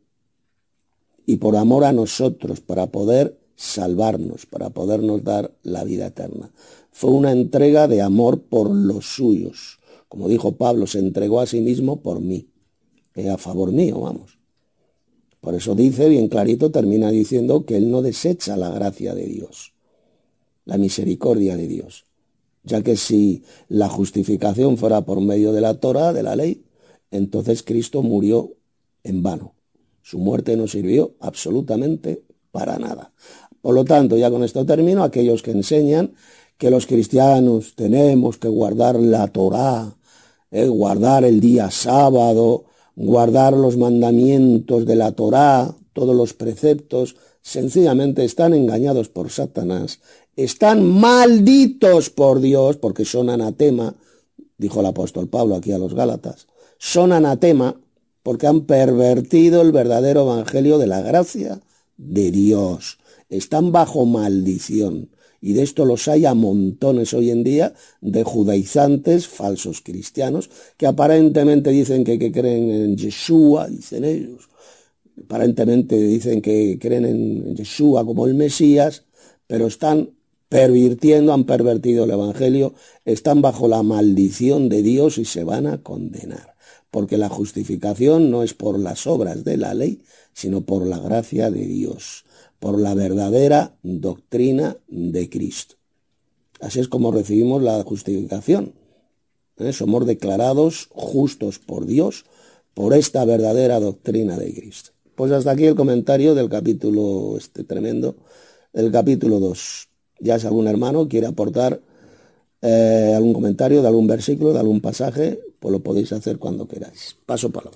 y por amor a nosotros, para poder salvarnos, para podernos dar la vida eterna. Fue una entrega de amor por los suyos. Como dijo Pablo, se entregó a sí mismo por mí, eh, a favor mío, vamos. Por eso dice bien clarito, termina diciendo que él no desecha la gracia de Dios, la misericordia de Dios, ya que si la justificación fuera por medio de la Torá, de la ley, entonces Cristo murió en vano. Su muerte no sirvió absolutamente para nada. Por lo tanto, ya con esto termino, aquellos que enseñan que los cristianos tenemos que guardar la Torá, eh, guardar el día sábado, guardar los mandamientos de la Torá, todos los preceptos, sencillamente están engañados por Satanás, están malditos por Dios, porque son anatema, dijo el apóstol Pablo aquí a los Gálatas, son anatema porque han pervertido el verdadero evangelio de la gracia de Dios. Están bajo maldición. Y de esto los hay a montones hoy en día de judaizantes, falsos cristianos, que aparentemente dicen que, que creen en Yeshua, dicen ellos. Aparentemente dicen que creen en Yeshua como el Mesías, pero están pervirtiendo, han pervertido el evangelio, están bajo la maldición de Dios y se van a condenar. Porque la justificación no es por las obras de la ley, sino por la gracia de Dios, por la verdadera doctrina de Cristo. Así es como recibimos la justificación. ¿Eh? Somos declarados justos por Dios por esta verdadera doctrina de Cristo. Pues hasta aquí el comentario del capítulo este tremendo, el capítulo dos. Ya si algún hermano quiere aportar eh, algún comentario de algún versículo, de algún pasaje, pues lo podéis hacer cuando queráis. Paso palabra.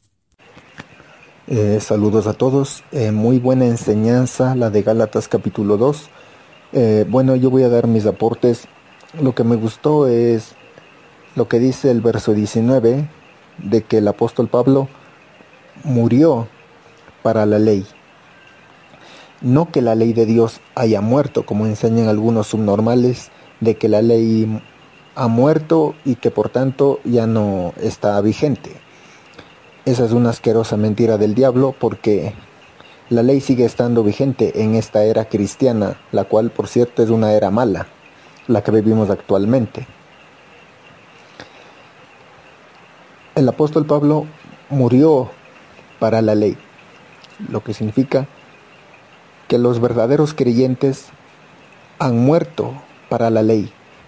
Eh, saludos a todos, eh, muy buena enseñanza la de Gálatas capítulo dos. Eh, bueno, yo voy a dar mis aportes. Lo que me gustó es lo que dice el verso diecinueve, de que el apóstol Pablo murió para la ley. No que la ley de Dios haya muerto, como enseñan algunos subnormales, de que la ley ha muerto y que por tanto ya no está vigente. Esa es una asquerosa mentira del diablo, porque la ley sigue estando vigente en esta era cristiana, la cual por cierto es una era mala, la que vivimos actualmente. El apóstol Pablo murió para la ley, lo que significa que los verdaderos creyentes han muerto para la ley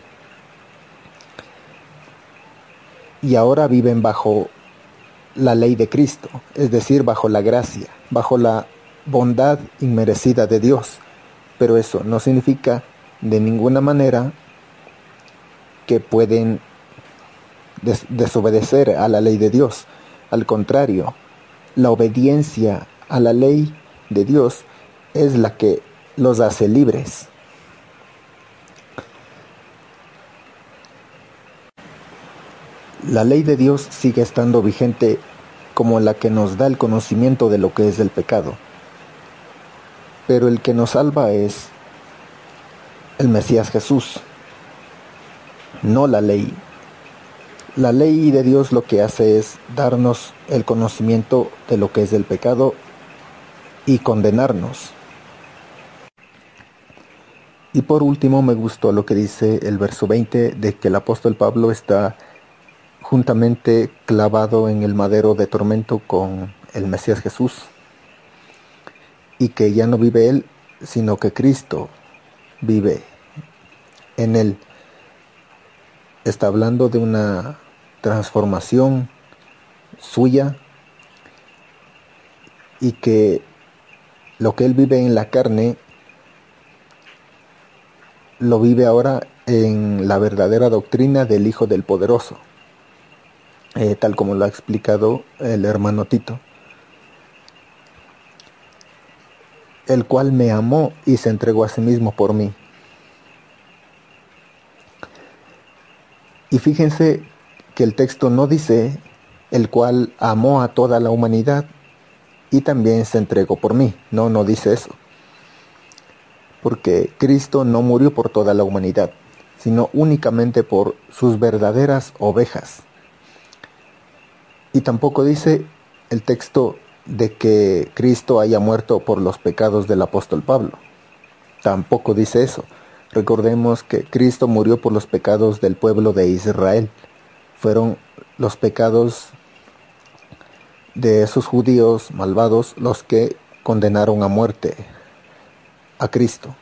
y ahora viven bajo la ley de Cristo, es decir, bajo la gracia, bajo la bondad inmerecida de Dios, pero eso no significa de ninguna manera que pueden des- desobedecer a la ley de Dios. Al contrario, la obediencia a la ley de Dios es la que los hace libres. La ley de Dios sigue estando vigente como la que nos da el conocimiento de lo que es el pecado. Pero el que nos salva es el Mesías Jesús, no la ley. La ley de Dios lo que hace es darnos el conocimiento de lo que es el pecado y condenarnos. Y por último me gustó lo que dice el verso veinte de que el apóstol Pablo está juntamente clavado en el madero de tormento con el Mesías Jesús, y que ya no vive él, sino que Cristo vive en él. Está hablando de una transformación suya, y que lo que él vive en la carne lo vive ahora en la verdadera doctrina del Hijo del Poderoso, eh, tal como lo ha explicado el hermano Tito, el cual me amó y se entregó a sí mismo por mí. Y fíjense que el texto no dice el cual amó a toda la humanidad y también se entregó por mí. No, no dice eso. Porque Cristo no murió por toda la humanidad, sino únicamente por sus verdaderas ovejas. Y tampoco dice el texto de que Cristo haya muerto por los pecados del apóstol Pablo. Tampoco dice eso. Recordemos que Cristo murió por los pecados del pueblo de Israel. Fueron los pecados de esos judíos malvados los que condenaron a muerte a Cristo.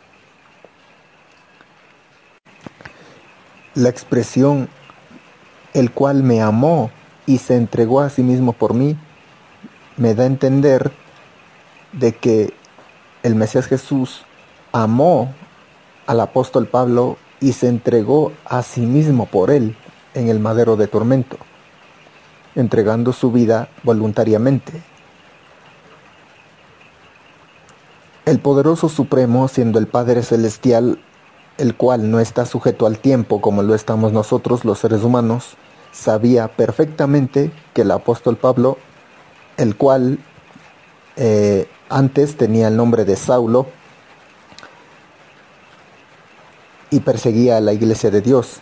La expresión el cual me amó y se entregó a sí mismo por mí me da a entender de que el Mesías Jesús amó al apóstol Pablo y se entregó a sí mismo por él en el madero de tormento, entregando su vida voluntariamente. El poderoso supremo, siendo el Padre Celestial, el cual no está sujeto al tiempo como lo estamos nosotros los seres humanos, sabía perfectamente que el apóstol Pablo, el cual eh, antes tenía el nombre de Saulo y perseguía a la iglesia de Dios,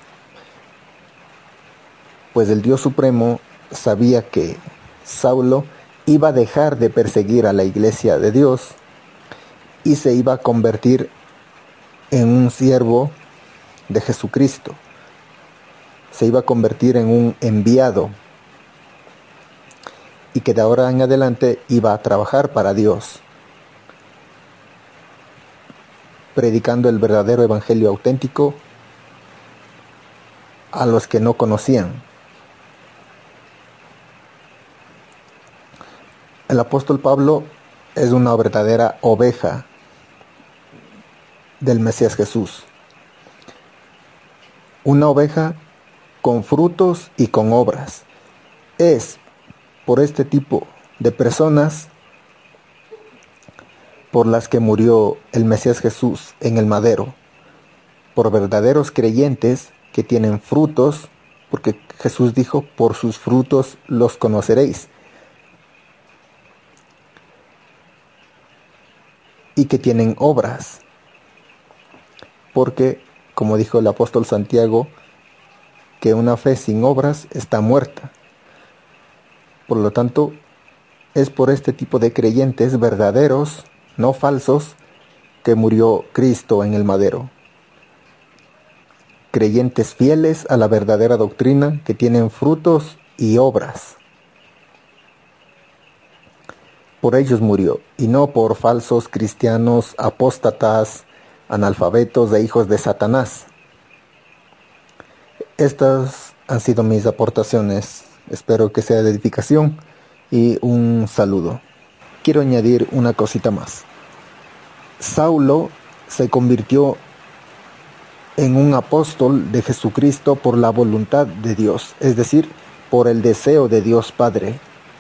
pues el Dios Supremo sabía que Saulo iba a dejar de perseguir a la iglesia de Dios y se iba a convertir en un siervo de Jesucristo. Se iba a convertir en un enviado y que de ahora en adelante iba a trabajar para Dios, predicando el verdadero evangelio auténtico a los que no conocían. El apóstol Pablo es una verdadera oveja del Mesías Jesús. Una oveja con frutos y con obras. Es por este tipo de personas por las que murió el Mesías Jesús en el madero. Por verdaderos creyentes que tienen frutos, porque Jesús dijo, por sus frutos los conoceréis. Y que tienen obras, porque, como dijo el apóstol Santiago, que una fe sin obras está muerta. Por lo tanto, es por este tipo de creyentes verdaderos, no falsos, que murió Cristo en el madero. Creyentes fieles a la verdadera doctrina, que tienen frutos y obras. Por ellos murió, y no por falsos cristianos, apóstatas, analfabetos e hijos de Satanás. Estas han sido mis aportaciones. Espero que sea de edificación y un saludo. quiero añadir una cosita más. Saulo se convirtió en un apóstol de Jesucristo por la voluntad de Dios, es decir, por el deseo de Dios Padre,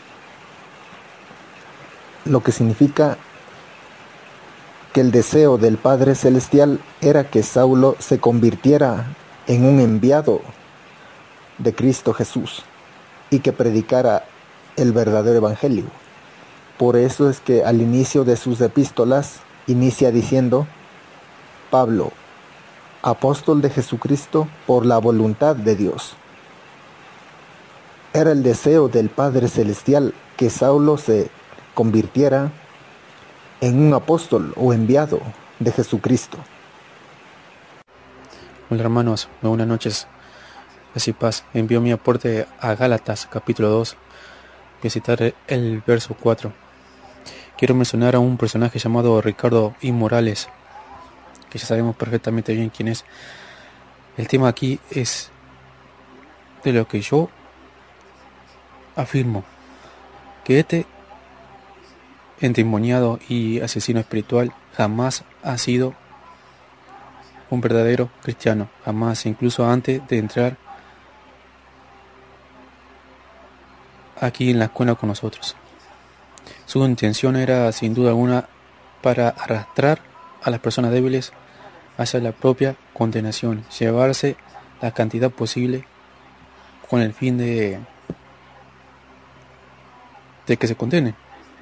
lo que significa que el deseo del Padre Celestial era que Saulo se convirtiera en un enviado de Cristo Jesús y que predicara el verdadero evangelio. Por eso es que al inicio de sus epístolas inicia diciendo: Pablo, apóstol de Jesucristo por la voluntad de Dios. Era el deseo del Padre Celestial que Saulo se convirtiera en un apóstol o enviado de Jesucristo. Hola hermanos, muy buenas noches. Así paz, envío mi aporte a Gálatas capítulo dos. Voy a citar el verso cuatro. Quiero mencionar a un personaje llamado Ricardo I. Morales, que ya sabemos perfectamente bien quién es. El tema aquí es de lo que yo afirmo, que este endemoniado y asesino espiritual jamás ha sido un verdadero cristiano, jamás, incluso antes de entrar aquí en la escuela con nosotros. Su intención era sin duda alguna para arrastrar a las personas débiles hacia la propia condenación, llevarse la cantidad posible con el fin de, de que se condenen.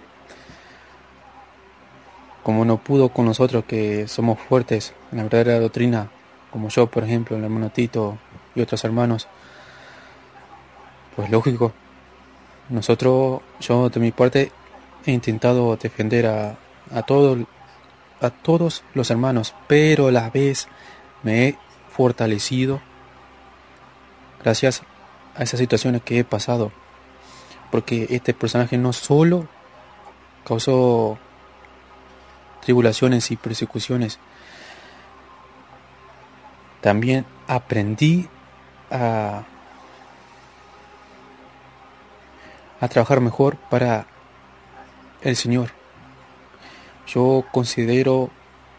Como no pudo con nosotros que somos fuertes en la verdadera doctrina, como yo por ejemplo, el hermano Tito y otros hermanos, pues lógico, nosotros, yo de mi parte he intentado defender a, a, todo, a todos los hermanos, pero a la vez me he fortalecido gracias a esas situaciones que he pasado, porque este personaje no solo causó tribulaciones y persecuciones, también aprendí a, a trabajar mejor para el Señor. Yo considero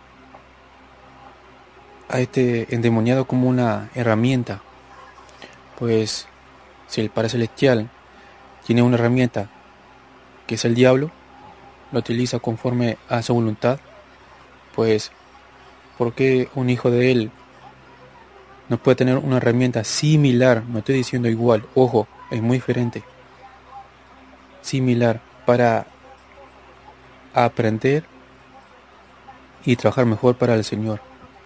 a este endemoniado como una herramienta, pues si el Padre Celestial tiene una herramienta que es el diablo, lo utiliza conforme a su voluntad, pues ¿por qué un hijo de él no puede tener una herramienta similar? No estoy diciendo igual, ojo, es muy diferente. Similar para aprender y trabajar mejor para el Señor.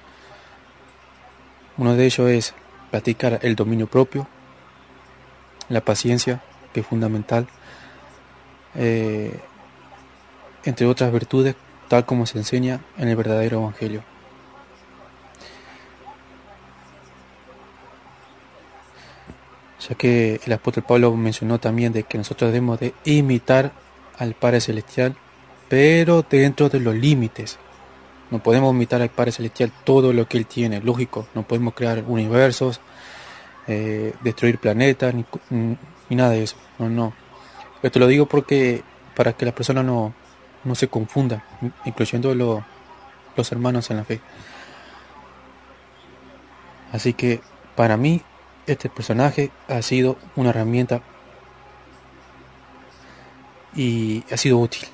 Uno de ellos es practicar el dominio propio, la paciencia, que es fundamental, eh, entre otras virtudes, tal como se enseña en el verdadero evangelio. Ya que el apóstol Pablo mencionó también de que nosotros debemos de imitar al Padre Celestial, pero dentro de los límites. No podemos imitar al Padre Celestial todo lo que Él tiene, lógico, no podemos crear universos, eh, destruir planetas, ni, ni nada de eso, no, no. Esto lo digo porque para que la persona no, no se confunda, incluyendo lo, los hermanos en la fe. Así que para mí este personaje ha sido una herramienta y ha sido útil.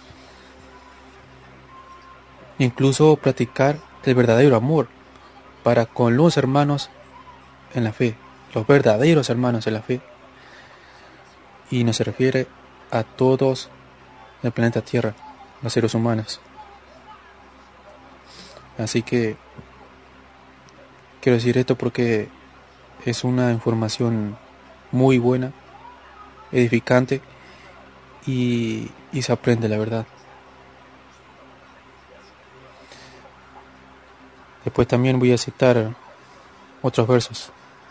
Incluso practicar el verdadero amor para con los hermanos en la fe, los verdaderos hermanos en la fe. Y no se refiere a todos del planeta Tierra, los seres humanos. Así que quiero decir esto porque es una información muy buena, edificante y, y se aprende la verdad. Después también voy a citar otros versos.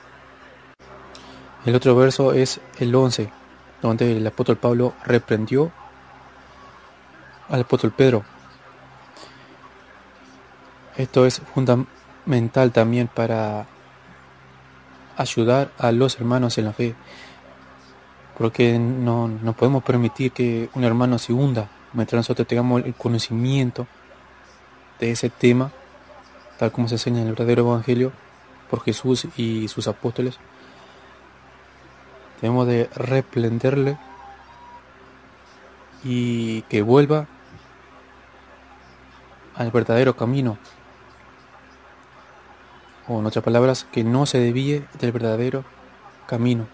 El otro verso es el once, donde el apóstol Pablo reprendió al apóstol Pedro. Esto es fundamental también para ayudar a los hermanos en la fe, porque no, no podemos permitir que un hermano se hunda mientras nosotros tengamos el conocimiento de ese tema, tal como se enseña en el verdadero Evangelio por Jesús y sus apóstoles, debemos de reprenderle y que vuelva al verdadero camino, o en otras palabras, que no se desvíe del verdadero camino.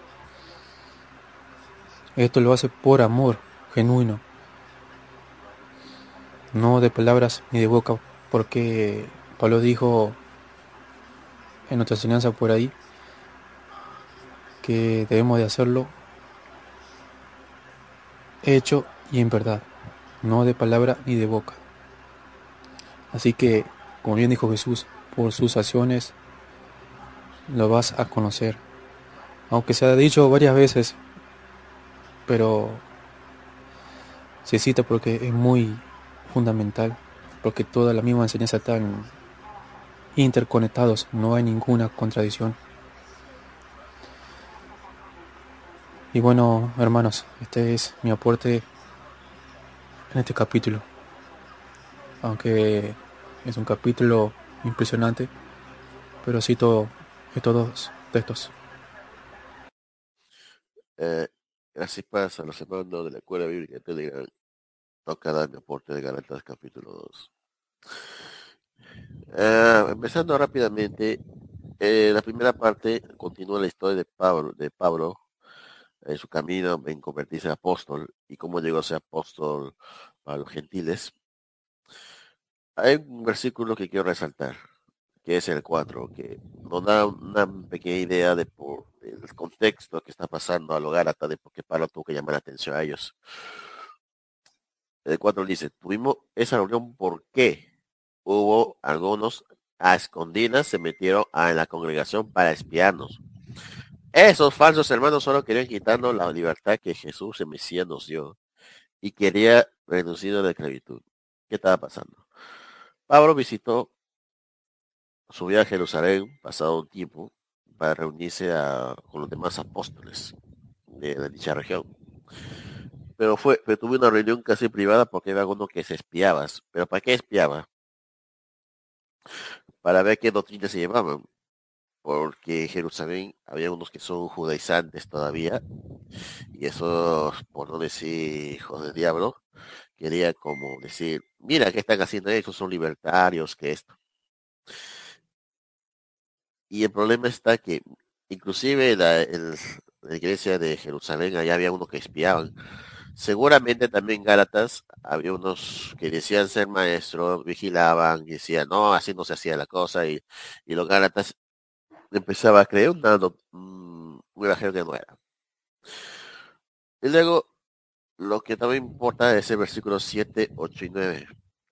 Esto lo hace por amor genuino, no de palabras ni de boca, porque Pablo dijo en nuestra enseñanza por ahí que debemos de hacerlo hecho y en verdad, no de palabra ni de boca. Así que, como bien dijo Jesús, por sus acciones lo vas a conocer. Aunque se ha dicho varias veces, pero se cita porque es muy fundamental, porque toda la misma enseñanza están interconectados, no hay ninguna contradicción. Y bueno, hermanos, este es mi aporte en este capítulo, aunque es un capítulo impresionante, pero cito estos dos textos. Eh, gracias pasa a los hermanos de la Escuela Bíblica de Telegram. Toca dar mi aporte de Gálatas capítulo dos. Eh, empezando rápidamente, eh, la primera parte continúa la historia de Pablo, de Pablo en su camino en convertirse en apóstol y cómo llegó a ser apóstol para los gentiles. Hay un versículo que quiero resaltar, que es el cuatro, que nos da una pequeña idea de por el contexto que está pasando a los Gálatas, de por qué Pablo tuvo que llamar la atención a ellos. El cuatro dice, tuvimos esa reunión porque hubo algunos a escondidas se metieron a la congregación para espiarnos. Esos falsos hermanos solo querían quitarnos la libertad que Jesús, el Mesías, nos dio y quería reducirnos de esclavitud. ¿Qué estaba pasando? Pablo visitó, subió a Jerusalén pasado un tiempo para reunirse a, con los demás apóstoles de, de dicha región. Pero fue, pero tuve una reunión casi privada porque había alguno que se espiaba. ¿Pero para qué espiaba? Para ver qué doctrinas se llevaban. Porque en Jerusalén había unos que son judaizantes todavía, y esos, por no decir hijos del diablo, quería como decir, mira, ¿qué están haciendo ellos? Son libertarios, que esto. Y el problema está que, inclusive la, el, la iglesia de Jerusalén, allá había unos que espiaban. Seguramente también en Gálatas había unos que decían ser maestros, vigilaban, y decían, no, así no se hacía la cosa, y, y los Gálatas empezaba a creer un, un, un evangelio que no era. Y luego, lo que también importa es el versículo siete, ocho y nueve.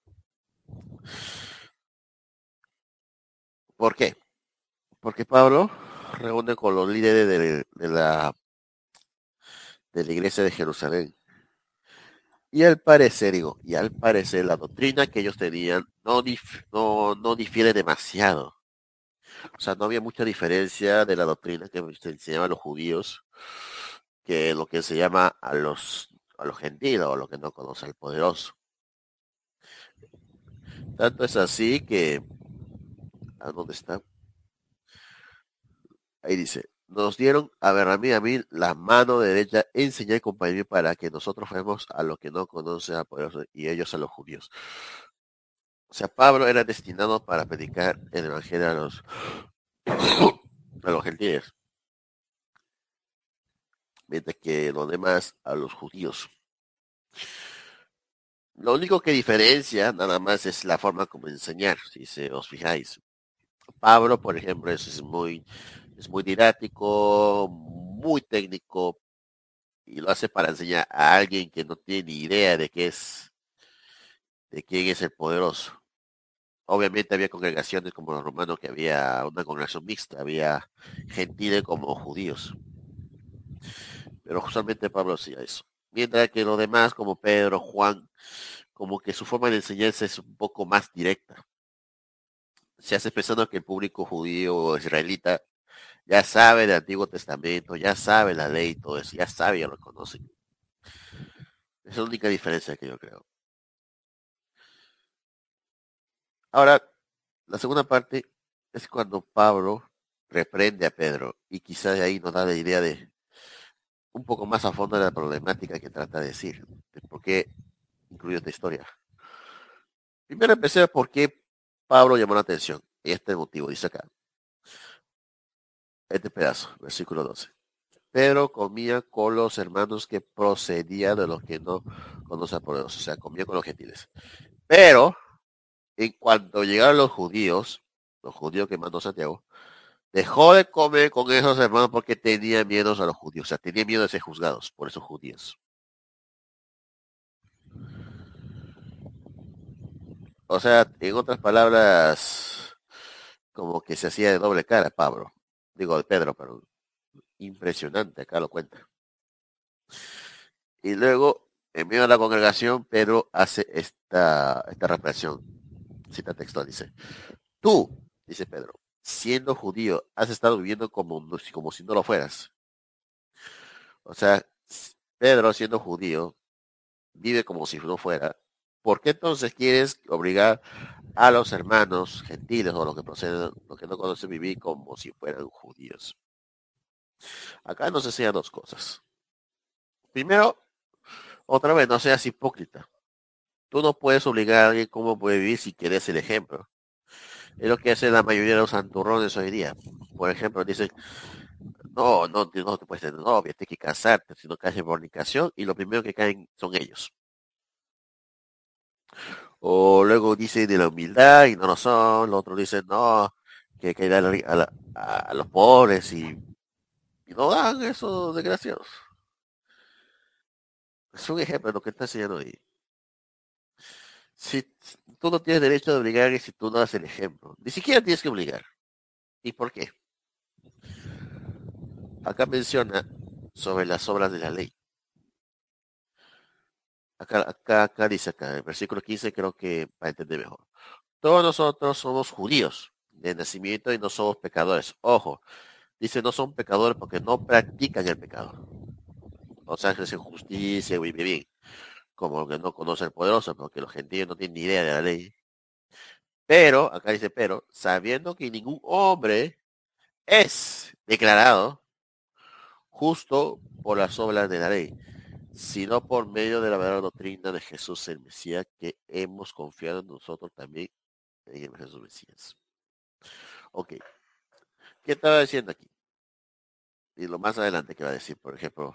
¿Por qué? Porque Pablo reúne con los líderes de, de, la, de la iglesia de Jerusalén. Y al parecer, digo, y al parecer la doctrina que ellos tenían no, dif, no, no difiere demasiado. O sea, no había mucha diferencia de la doctrina que se enseñaban a los judíos que lo que se llama a los, a los gentiles o a los que no conocen al poderoso. Tanto es así que, ¿a dónde está? Ahí dice, nos dieron a ver a mí, a mí, la mano derecha en señal y compañía para que nosotros fuéramos a los que no conocen al poderoso y ellos a los judíos. O sea, Pablo era destinado para predicar el evangelio a los, a los gentiles, mientras que los demás a los judíos. Lo único que diferencia nada más es la forma como enseñar, si se os fijáis. Pablo, por ejemplo, es, es muy es muy didáctico, muy técnico, y lo hace para enseñar a alguien que no tiene ni idea de qué es, de quién es el poderoso. Obviamente había congregaciones como los romanos, que había una congregación mixta, había gentiles como judíos. Pero justamente Pablo hacía eso. Mientras que los demás, como Pedro, Juan, como que su forma de enseñarse es un poco más directa. Se hace pensando que el público judío o israelita ya sabe del Antiguo Testamento, ya sabe la ley y todo eso, ya sabe, ya lo conoce. Esa es la única diferencia que yo creo. Ahora, la segunda parte es cuando Pablo reprende a Pedro y quizás de ahí nos da la idea de un poco más a fondo de la problemática que trata de decir, de por qué incluyo esta historia. Primero empecé por qué Pablo llamó la atención. Y este motivo, dice acá, este pedazo, versículo doce. Pedro comía con los hermanos que procedían de los que no conocen por Dios, o sea, comía con los gentiles. Pero, en cuanto llegaron los judíos, los judíos que mandó Santiago, dejó de comer con esos hermanos porque tenía miedo a los judíos, o sea, tenía miedo de ser juzgados por esos judíos. O sea, en otras palabras, como que se hacía de doble cara, Pablo. Digo, de Pedro, pero impresionante, acá lo cuenta. Y luego, en medio de la congregación, Pedro hace esta, esta reflexión. Cita textual, dice, tú, dice Pedro, siendo judío, has estado viviendo como, como si no lo fueras. O sea, Pedro, siendo judío, vive como si no fuera. ¿Por qué entonces quieres obligar a los hermanos gentiles o los que proceden, los que no conocen vivir como si fueran judíos? Acá nos enseña dos cosas. Primero, otra vez, no seas hipócrita. Tú no puedes obligar a alguien cómo puede vivir si quieres el ejemplo. Es lo que hace la mayoría de los santurrones hoy día. Por ejemplo, dicen, no, no, no te puedes tener novia, tienes que casarte, si no caes en fornicación, y lo primero que caen son ellos. O luego dicen de la humildad y no lo son, los otros dicen, no, que hay que dar a, la, a, los pobres y, y no dan esos desgraciados. Es un ejemplo de lo que está enseñando ahí. Si tú no tienes derecho de obligar y si tú no das el ejemplo, ni siquiera tienes que obligar. ¿Y por qué? Acá menciona sobre las obras de la ley. Acá, acá, acá dice acá, el versículo quince creo que para entender mejor. Todos nosotros somos judíos de nacimiento y no somos pecadores. Ojo, dice no son pecadores porque no practican el pecado. O sea, hacen justicia y vive bien. Como que no conoce el poderoso, porque los gentiles no tienen ni idea de la ley. Pero, acá dice pero, sabiendo que ningún hombre es declarado justo por las obras de la ley, sino por medio de la verdadera doctrina de Jesús el Mesías, que hemos confiado en nosotros también en el Jesús Mesías. Ok, ¿qué estaba diciendo aquí? Y lo más adelante que va a decir, por ejemplo,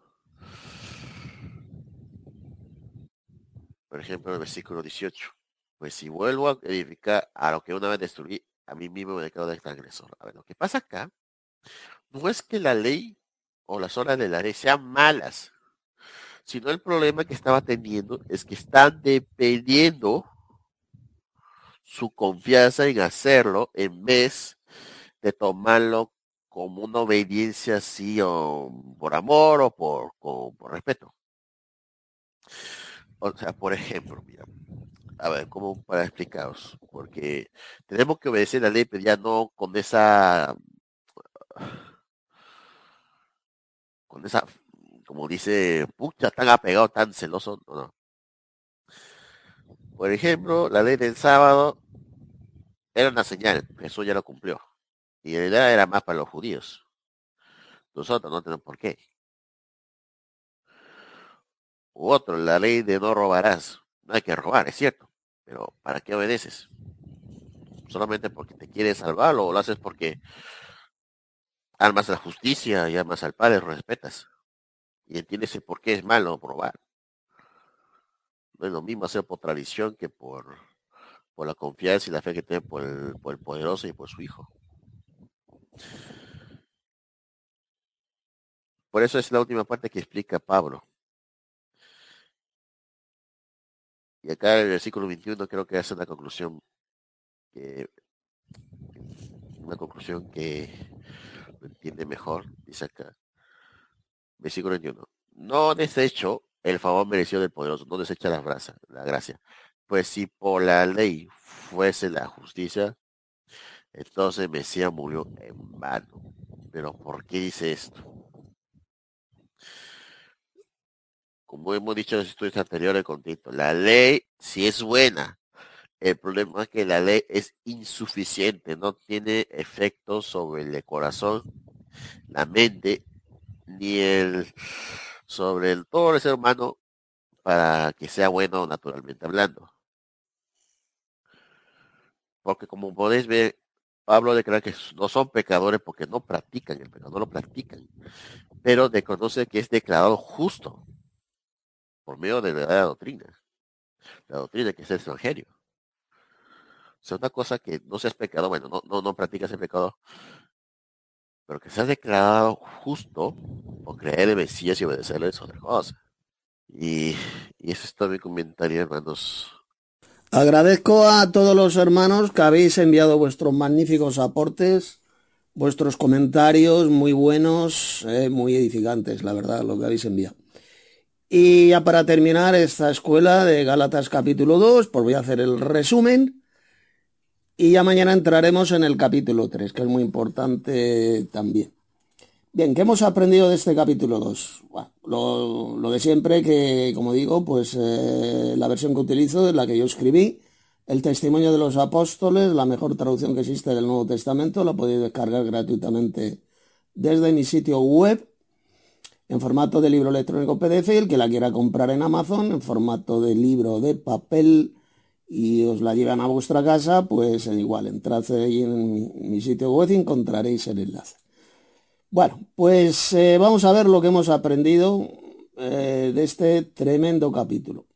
por ejemplo, el versículo dieciocho. Pues si vuelvo a edificar a lo que una vez destruí, a mí mismo me declaro de transgresor. A ver, lo que pasa acá no es que la ley o las obras de la ley sean malas, sino el problema que estaba teniendo es que están dependiendo su confianza en hacerlo en vez de tomarlo como una obediencia así o por amor o por, o por respeto. O sea, por ejemplo, mira, a ver, ¿cómo para explicaros? Porque tenemos que obedecer la ley, pero ya no con esa, con esa, como dice, pucha, tan apegado, tan celoso, no, no. Por ejemplo, la ley del sábado era una señal, Jesús ya lo cumplió. Y en realidad era más para los judíos. Nosotros no tenemos por qué. U otro, la ley de no robarás. No hay que robar, es cierto. Pero ¿para qué obedeces? Solamente porque te quieres salvar o lo haces porque amas la justicia y amas al Padre, lo respetas. Y entiendes el por qué es malo robar. No es lo mismo hacer por tradición que por, por la confianza y la fe que tiene por el, por el poderoso y por su Hijo. Por eso es la última parte que explica Pablo. Y acá en el versículo veintiuno creo que hace una conclusión que una conclusión que lo entiende mejor. Dice acá, versículo veintiuno. No desecho el favor merecido del poderoso, no desecha la gracia, la gracia. Pues si por la ley fuese la justicia, entonces Mesías murió en vano. Pero ¿por qué dice esto? Como hemos dicho en los estudios anteriores con Tito, la ley sí es buena, el problema es que la ley es insuficiente, no tiene efectos sobre el corazón, la mente, ni el sobre el, todo el ser humano para que sea bueno naturalmente hablando. Porque como podéis ver, Pablo declara que no son pecadores porque no practican el pecado, no lo practican, pero reconoce que es declarado justo por medio de la verdadera doctrina, la doctrina que es el evangelio. O sea, una cosa que no seas pecador, bueno, no, no, no practicas el pecado, pero que seas declarado justo por creer en el Mesías y obedecerle es otra cosa. Y, y eso es todo mi comentario, hermanos. Agradezco a todos los hermanos que habéis enviado vuestros magníficos aportes, vuestros comentarios muy buenos, eh, muy edificantes, la verdad, lo que habéis enviado. Y ya para terminar esta escuela de Gálatas capítulo dos, pues voy a hacer el resumen y ya mañana entraremos en el capítulo tres, que es muy importante también. Bien, ¿qué hemos aprendido de este capítulo dos? Bueno, lo, lo de siempre, que como digo, pues eh, la versión que utilizo es la que yo escribí, el testimonio de los apóstoles, la mejor traducción que existe del Nuevo Testamento, la podéis descargar gratuitamente desde mi sitio web, en formato de libro electrónico P D F, el que la quiera comprar en Amazon, en formato de libro de papel, y os la llevan a vuestra casa, pues igual, entrad ahí en mi, mi sitio web y encontraréis el enlace. Bueno, pues eh, vamos a ver lo que hemos aprendido eh, de este tremendo capítulo.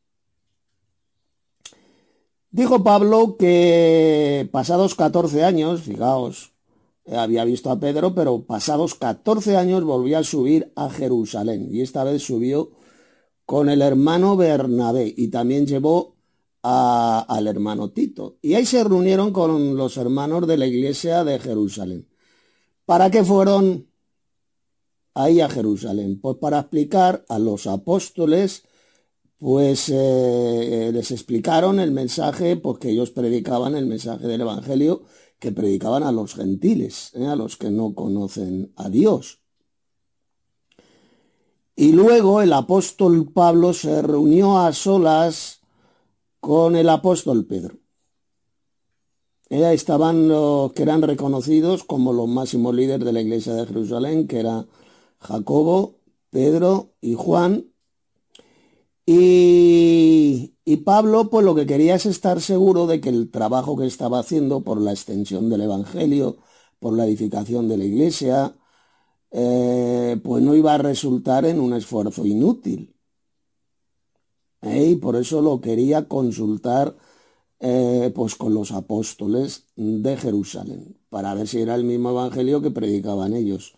Dijo Pablo que pasados catorce años, fijaos, eh, había visto a Pedro, pero pasados catorce años volvió a subir a Jerusalén y esta vez subió con el hermano Bernabé y también llevó a, al hermano Tito. Y ahí se reunieron con los hermanos de la iglesia de Jerusalén. ¿Para qué fueron ahí a Jerusalén? Pues para explicar a los apóstoles, pues eh, les explicaron el mensaje, pues que ellos predicaban el mensaje del Evangelio, que predicaban a los gentiles, eh, a los que no conocen a Dios. Y luego el apóstol Pablo se reunió a solas con el apóstol Pedro. Eh, estaban los que eran reconocidos como los máximos líderes de la iglesia de Jerusalén, que era Jacobo, Pedro y Juan. Y, y Pablo, pues lo que quería es estar seguro de que el trabajo que estaba haciendo por la extensión del Evangelio, por la edificación de la iglesia, eh, pues no iba a resultar en un esfuerzo inútil. ¿Eh? Y por eso lo quería consultar eh, pues con los apóstoles de Jerusalén, para ver si era el mismo Evangelio que predicaban ellos.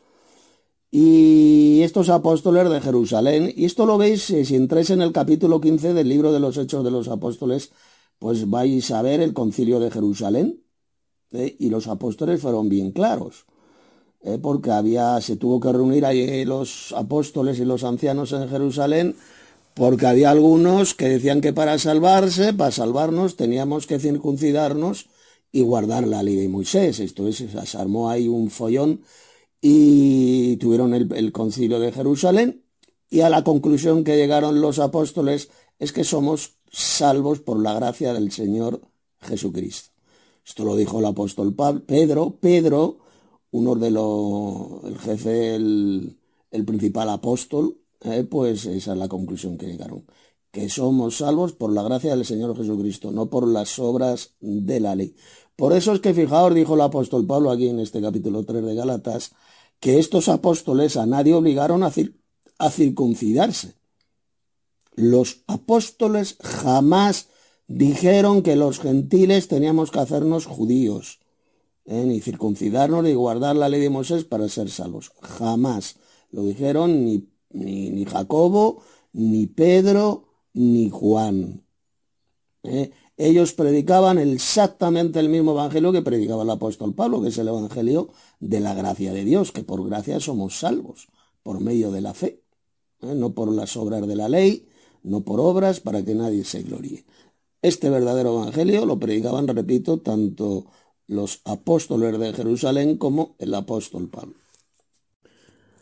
Y estos apóstoles de Jerusalén, y esto lo veis eh, si entráis en el capítulo quince del libro de los Hechos de los Apóstoles, pues vais a ver el concilio de Jerusalén, ¿eh? Y los apóstoles fueron bien claros, ¿eh? Porque había, se tuvo que reunir ahí los apóstoles y los ancianos en Jerusalén, porque había algunos que decían que para salvarse, para salvarnos, teníamos que circuncidarnos y guardar la ley de Moisés. Esto es, se armó ahí un follón y tuvieron el, el concilio de Jerusalén, y a la conclusión que llegaron los apóstoles es que somos salvos por la gracia del Señor Jesucristo. Esto lo dijo el apóstol Pablo, Pedro, Pedro, uno de los, el jefe, el, el principal apóstol, eh, pues esa es la conclusión que llegaron, que somos salvos por la gracia del Señor Jesucristo, no por las obras de la ley. Por eso es que, fijaos, dijo el apóstol Pablo aquí en este capítulo tres de Gálatas, que estos apóstoles a nadie obligaron a, cir a circuncidarse. Los apóstoles jamás dijeron que los gentiles teníamos que hacernos judíos, ¿eh? Ni circuncidarnos ni guardar la ley de Moisés para ser salvos. Jamás lo dijeron ni, ni, ni Jacobo, ni Pedro, ni Juan. ¿Eh? Ellos predicaban exactamente el mismo evangelio que predicaba el apóstol Pablo, que es el evangelio de la gracia de Dios, que por gracia somos salvos, por medio de la fe, ¿eh? No por las obras de la ley, no por obras, para que nadie se gloríe. Este verdadero evangelio lo predicaban, repito, tanto los apóstoles de Jerusalén como el apóstol Pablo.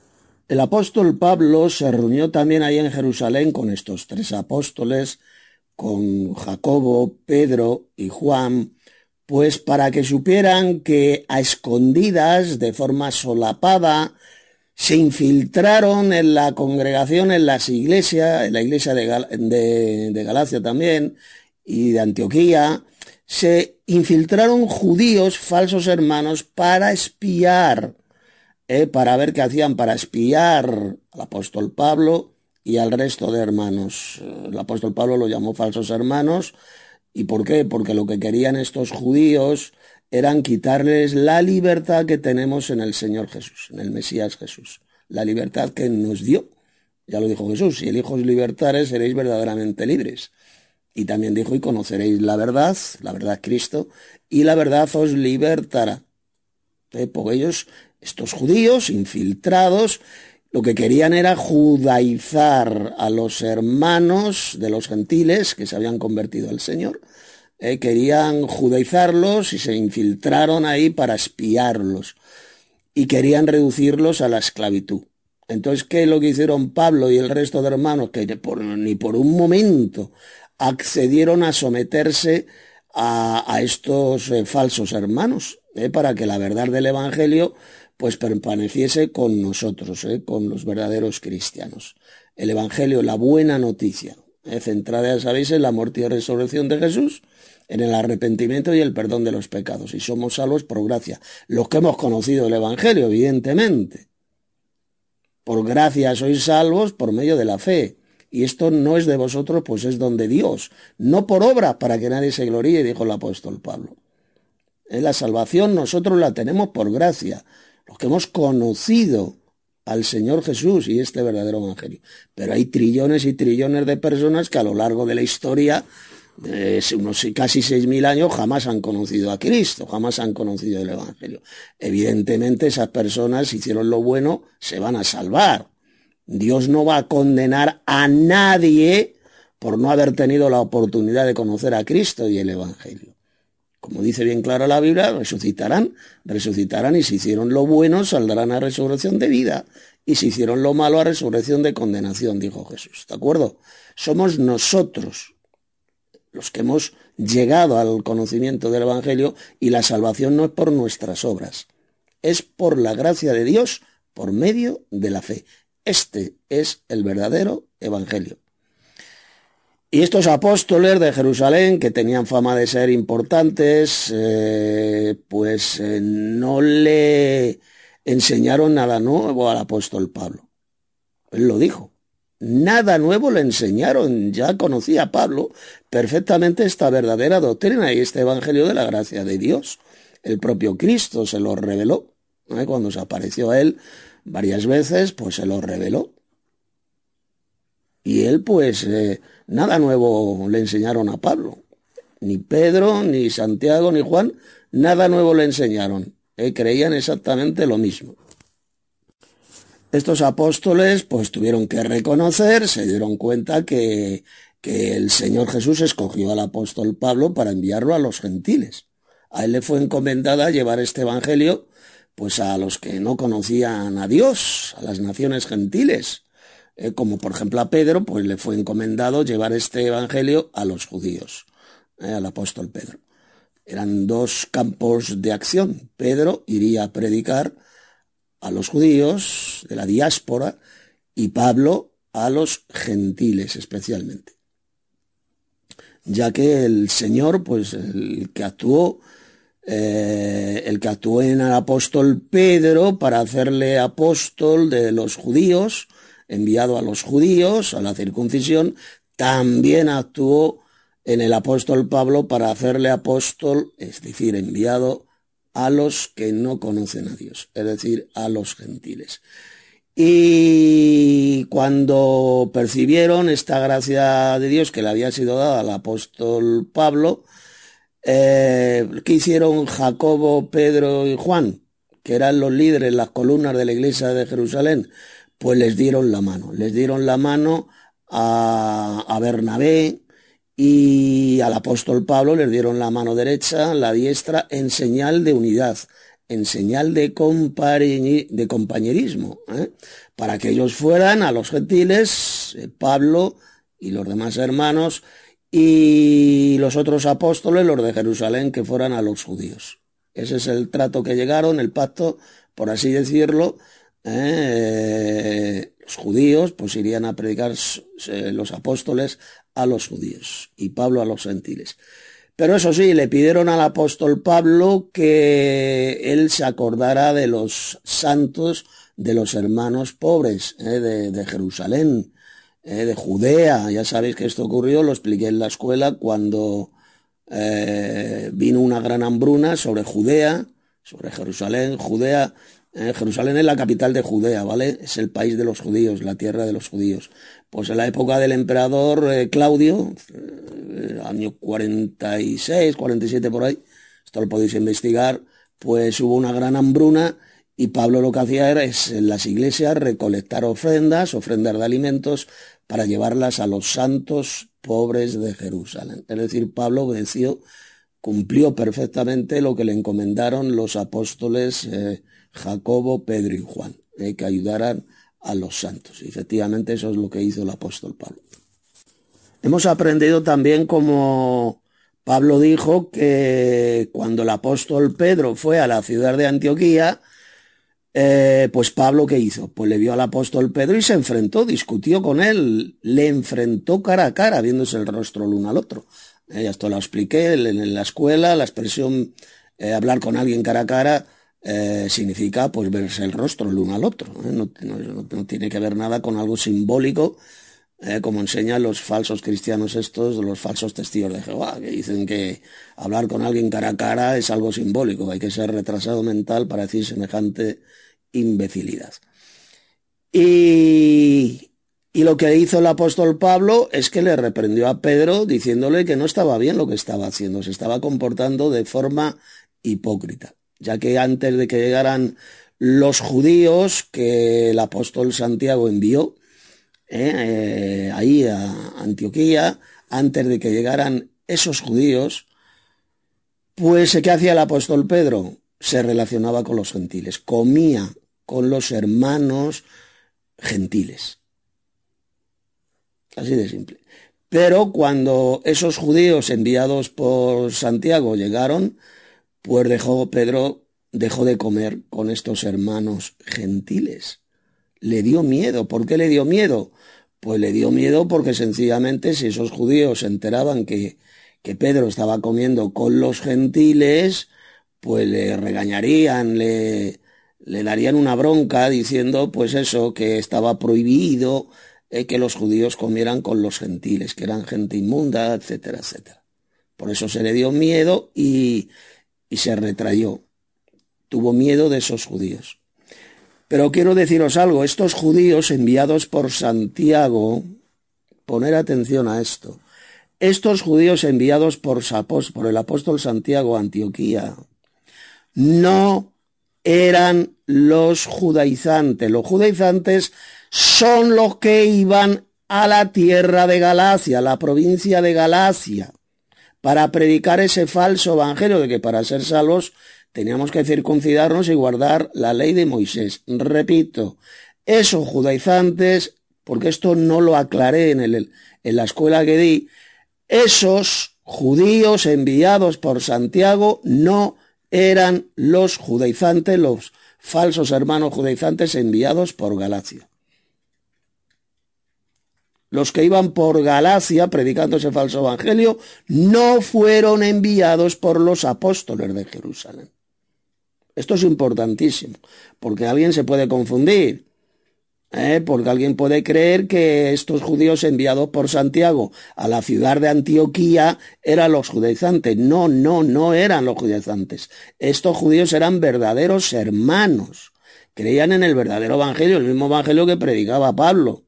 El apóstol Pablo se reunió también ahí en Jerusalén con estos tres apóstoles, con Jacobo, Pedro y Juan, pues para que supieran que a escondidas, de forma solapada, se infiltraron en la congregación, en las iglesias, en la iglesia de, Gal de, de Galacia también, y de Antioquía, se infiltraron judíos, falsos hermanos, para espiar, eh, para ver qué hacían, para espiar al apóstol Pablo y al resto de hermanos. El apóstol Pablo lo llamó falsos hermanos. ¿Y por qué? Porque lo que querían estos judíos eran quitarles la libertad que tenemos en el Señor Jesús, en el Mesías Jesús, la libertad que nos dio. Ya lo dijo Jesús: si el Hijo os libertare, seréis verdaderamente libres. Y también dijo: y conoceréis la verdad, la verdad Cristo, y la verdad os libertará. ¿Eh? Porque ellos, estos judíos infiltrados, lo que querían era judaizar a los hermanos de los gentiles que se habían convertido al Señor. Eh, querían judaizarlos y se infiltraron ahí para espiarlos. Y querían reducirlos a la esclavitud. Entonces, ¿qué es lo que hicieron Pablo y el resto de hermanos? Que por, ni por un momento accedieron a someterse a, a estos eh, falsos hermanos, eh, para que la verdad del Evangelio pues permaneciese con nosotros, eh, con los verdaderos cristianos. El Evangelio, la buena noticia, eh, centrada, ya sabéis, en la muerte y resurrección de Jesús, en el arrepentimiento y el perdón de los pecados. Y somos salvos por gracia. Los que hemos conocido el Evangelio, evidentemente. Por gracia sois salvos por medio de la fe. Y esto no es de vosotros, pues es don de Dios. No por obra, para que nadie se gloríe, dijo el apóstol Pablo. En la salvación nosotros la tenemos por gracia, los que hemos conocido al Señor Jesús y este verdadero Evangelio. Pero hay trillones y trillones de personas que a lo largo de la historia, de unos casi seis mil años, jamás han conocido a Cristo, jamás han conocido el Evangelio. Evidentemente esas personas, si hicieron lo bueno, se van a salvar. Dios no va a condenar a nadie por no haber tenido la oportunidad de conocer a Cristo y el Evangelio. Como dice bien claro la Biblia, resucitarán, resucitarán, y si hicieron lo bueno, saldrán a resurrección de vida, y si hicieron lo malo, a resurrección de condenación, dijo Jesús. ¿De acuerdo? Somos nosotros los que hemos llegado al conocimiento del Evangelio, y la salvación no es por nuestras obras, es por la gracia de Dios, por medio de la fe. Este es el verdadero Evangelio. Y estos apóstoles de Jerusalén, que tenían fama de ser importantes, eh, pues eh, no le enseñaron nada nuevo al apóstol Pablo. Él lo dijo. Nada nuevo le enseñaron. Ya conocía Pablo perfectamente esta verdadera doctrina y este evangelio de la gracia de Dios. El propio Cristo se lo reveló. ¿eh? Cuando se apareció a él varias veces, pues se lo reveló. Y él, pues, eh, nada nuevo le enseñaron a Pablo. Ni Pedro, ni Santiago, ni Juan, nada nuevo le enseñaron. Eh, creían exactamente lo mismo. Estos apóstoles, pues, tuvieron que reconocer, se dieron cuenta que, que el Señor Jesús escogió al apóstol Pablo para enviarlo a los gentiles. A él le fue encomendada llevar este evangelio, pues, a los que no conocían a Dios, a las naciones gentiles. Eh, como por ejemplo a Pedro, pues le fue encomendado llevar este evangelio a los judíos, eh, al apóstol Pedro. Eran dos campos de acción. Pedro iría a predicar a los judíos de la diáspora y Pablo a los gentiles especialmente. Ya que el Señor, pues el que actuó, eh, el que actuó en el apóstol Pedro para hacerle apóstol de los judíos, enviado a los judíos, a la circuncisión, también actuó en el apóstol Pablo para hacerle apóstol, es decir, enviado a los que no conocen a Dios, es decir, a los gentiles. Y cuando percibieron esta gracia de Dios que le había sido dada al apóstol Pablo, eh, ¿qué hicieron Jacobo, Pedro y Juan, que eran los líderes, las columnas de la iglesia de Jerusalén? Pues les dieron la mano, les dieron la mano a, a Bernabé y al apóstol Pablo, les dieron la mano derecha, la diestra, en señal de unidad, en señal de, de compañerismo, ¿eh? para que ellos fueran a los gentiles, eh, Pablo y los demás hermanos, y los otros apóstoles, los de Jerusalén, que fueran a los judíos. Ese es el trato que llegaron, el pacto, por así decirlo. Eh, los judíos pues irían a predicar, eh, los apóstoles a los judíos y Pablo a los gentiles. Pero eso sí, le pidieron al apóstol Pablo que él se acordara de los santos, de los hermanos pobres, eh, de, de Jerusalén, eh, de Judea. Ya sabéis que esto ocurrió, lo expliqué en la escuela, cuando eh, vino una gran hambruna sobre Judea, sobre Jerusalén. Judea, eh, Jerusalén es la capital de Judea, ¿vale? Es el país de los judíos, la tierra de los judíos. Pues en la época del emperador eh, Claudio, eh, año cuarenta y seis, cuarenta y siete por ahí, esto lo podéis investigar, pues hubo una gran hambruna y Pablo lo que hacía era es, en las iglesias, recolectar ofrendas, ofrendas de alimentos para llevarlas a los santos pobres de Jerusalén. Es decir, Pablo obedeció, cumplió perfectamente lo que le encomendaron los apóstoles eh, Jacobo, Pedro y Juan, eh, que ayudaran a los santos. Y efectivamente eso es lo que hizo el apóstol Pablo. Hemos aprendido también, como Pablo dijo, que cuando el apóstol Pedro fue a la ciudad de Antioquía, eh, pues Pablo, ¿qué hizo? Pues le vio al apóstol Pedro y se enfrentó, discutió con él, le enfrentó cara a cara, viéndose el rostro el uno al otro. Eh, esto lo expliqué en la escuela, la expresión eh, hablar con alguien cara a cara eh, significa pues verse el rostro el uno al otro. Eh, no, no, no tiene que ver nada con algo simbólico, Eh, como enseñan los falsos cristianos estos, los falsos testigos de Jehová, que dicen que hablar con alguien cara a cara es algo simbólico, hay que ser retrasado mental para decir semejante imbecilidad. Y, y lo que hizo el apóstol Pablo es que le reprendió a Pedro diciéndole que no estaba bien lo que estaba haciendo, se estaba comportando de forma hipócrita, ya que antes de que llegaran los judíos que el apóstol Santiago envió, Eh, eh, ahí a Antioquía, antes de que llegaran esos judíos, pues ¿qué hacía el apóstol Pedro? Se relacionaba con los gentiles, comía con los hermanos gentiles. Así de simple. Pero cuando esos judíos enviados por Santiago llegaron, pues dejó Pedro, dejó de comer con estos hermanos gentiles. Le dio miedo. ¿Por qué le dio miedo? Pues le dio miedo porque sencillamente si esos judíos se enteraban que, que Pedro estaba comiendo con los gentiles, pues le regañarían, le, le darían una bronca diciendo pues eso, que estaba prohibido eh, que los judíos comieran con los gentiles, que eran gente inmunda, etcétera, etcétera. Por eso se le dio miedo y, y se retrayó. Tuvo miedo de esos judíos. Pero quiero deciros algo, estos judíos enviados por Santiago, poner atención a esto, estos judíos enviados por, por el apóstol Santiago a Antioquía, no eran los judaizantes. Los judaizantes son los que iban a la tierra de Galacia, la provincia de Galacia, para predicar ese falso evangelio de que para ser salvos teníamos que circuncidarnos y guardar la ley de Moisés. Repito, esos judaizantes, porque esto no lo aclaré en, el, en la escuela que di, esos judíos enviados por Santiago no eran los judaizantes, los falsos hermanos judaizantes enviados por Galacia. Los que iban por Galacia predicando ese falso evangelio no fueron enviados por los apóstoles de Jerusalén. Esto es importantísimo, porque alguien se puede confundir, ¿eh? Porque alguien puede creer que estos judíos enviados por Santiago a la ciudad de Antioquía eran los judaizantes. No, no, no eran los judaizantes. Estos judíos eran verdaderos hermanos, creían en el verdadero evangelio, el mismo evangelio que predicaba Pablo.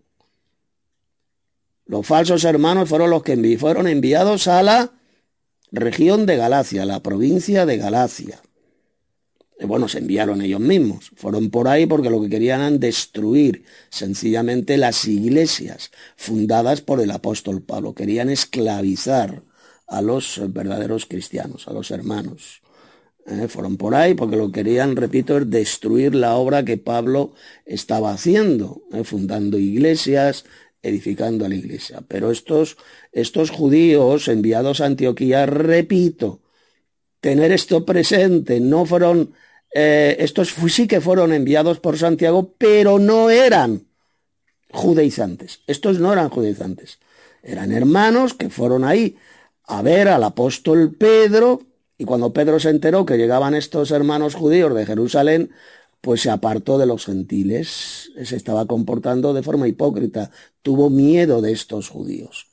Los falsos hermanos fueron los que envi- fueron enviados a la región de Galacia, la provincia de Galacia. Bueno, se enviaron ellos mismos, fueron por ahí porque lo que querían era destruir sencillamente las iglesias fundadas por el apóstol Pablo, querían esclavizar a los verdaderos cristianos, a los hermanos. Eh, fueron por ahí porque lo que querían, repito, es destruir la obra que Pablo estaba haciendo, eh, fundando iglesias, edificando a la iglesia. Pero estos, estos judíos enviados a Antioquía, repito, tener esto presente, no fueron, eh, estos sí que fueron enviados por Santiago, pero no eran judaizantes. Estos no eran judaizantes. Eran hermanos que fueron ahí a ver al apóstol Pedro, y cuando Pedro se enteró que llegaban estos hermanos judíos de Jerusalén, pues se apartó de los gentiles, se estaba comportando de forma hipócrita, tuvo miedo de estos judíos.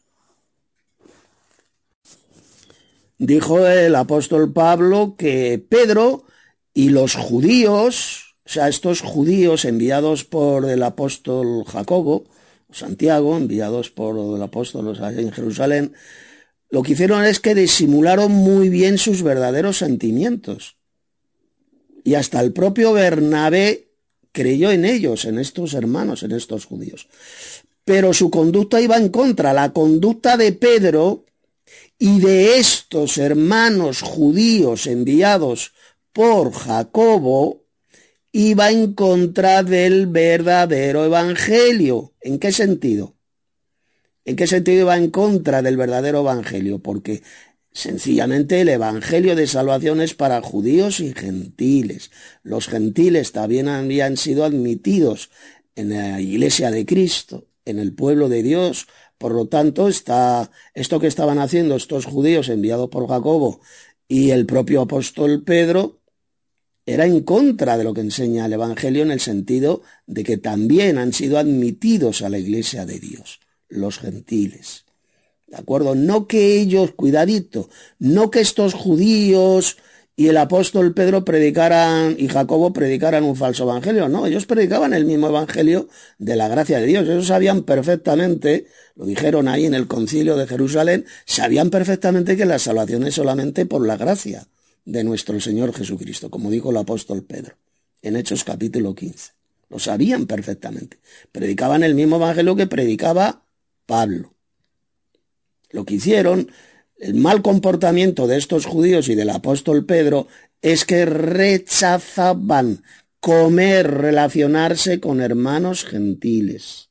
Dijo el apóstol Pablo que Pedro y los judíos, o sea, estos judíos enviados por el apóstol Jacobo, Santiago, enviados por el apóstol en Jerusalén, lo que hicieron es que disimularon muy bien sus verdaderos sentimientos. Y hasta el propio Bernabé creyó en ellos, en estos hermanos, en estos judíos. Pero su conducta iba en contra. La conducta de Pedro y de estos hermanos judíos enviados por Jacobo iba en contra del verdadero evangelio. ¿En qué sentido? ¿En qué sentido iba en contra del verdadero evangelio? Porque sencillamente el evangelio de salvación es para judíos y gentiles. Los gentiles también habían sido admitidos en la iglesia de Cristo, en el pueblo de Dios. Por lo tanto, está, esto que estaban haciendo estos judíos enviados por Jacobo y el propio apóstol Pedro era en contra de lo que enseña el evangelio, en el sentido de que también han sido admitidos a la iglesia de Dios, los gentiles. ¿De acuerdo? No que ellos, cuidadito, no que estos judíos y el apóstol Pedro predicaran y Jacobo predicaran un falso evangelio. No, ellos predicaban el mismo evangelio de la gracia de Dios. Ellos sabían perfectamente, lo dijeron ahí en el concilio de Jerusalén, sabían perfectamente que la salvación es solamente por la gracia de nuestro Señor Jesucristo, como dijo el apóstol Pedro en Hechos capítulo quince. Lo sabían perfectamente. Predicaban el mismo evangelio que predicaba Pablo. Lo que hicieron, el mal comportamiento de estos judíos y del apóstol Pedro, es que rechazaban comer, relacionarse con hermanos gentiles.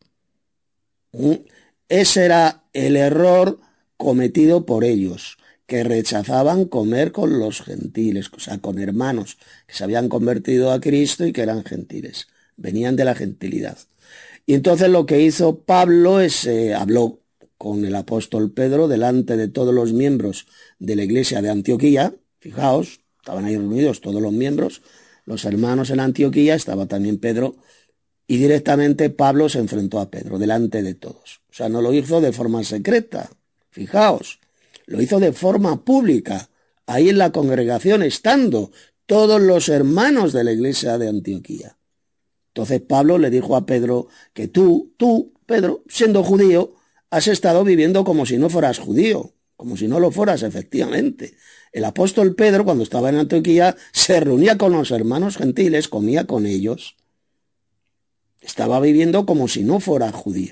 Ese era el error cometido por ellos, que rechazaban comer con los gentiles, o sea, con hermanos que se habían convertido a Cristo y que eran gentiles, venían de la gentilidad. Y entonces lo que hizo Pablo es, eh, habló con el apóstol Pedro delante de todos los miembros de la iglesia de Antioquía. Fijaos, estaban ahí reunidos todos los miembros, los hermanos en Antioquía, estaba también Pedro, y directamente Pablo se enfrentó a Pedro delante de todos. O sea, no lo hizo de forma secreta, fijaos, lo hizo de forma pública, ahí en la congregación, estando todos los hermanos de la iglesia de Antioquía. Entonces Pablo le dijo a Pedro que tú, tú, Pedro, siendo judío, has estado viviendo como si no fueras judío, como si no lo fueras, efectivamente. El apóstol Pedro, cuando estaba en Antioquía, se reunía con los hermanos gentiles, comía con ellos. Estaba viviendo como si no fuera judío.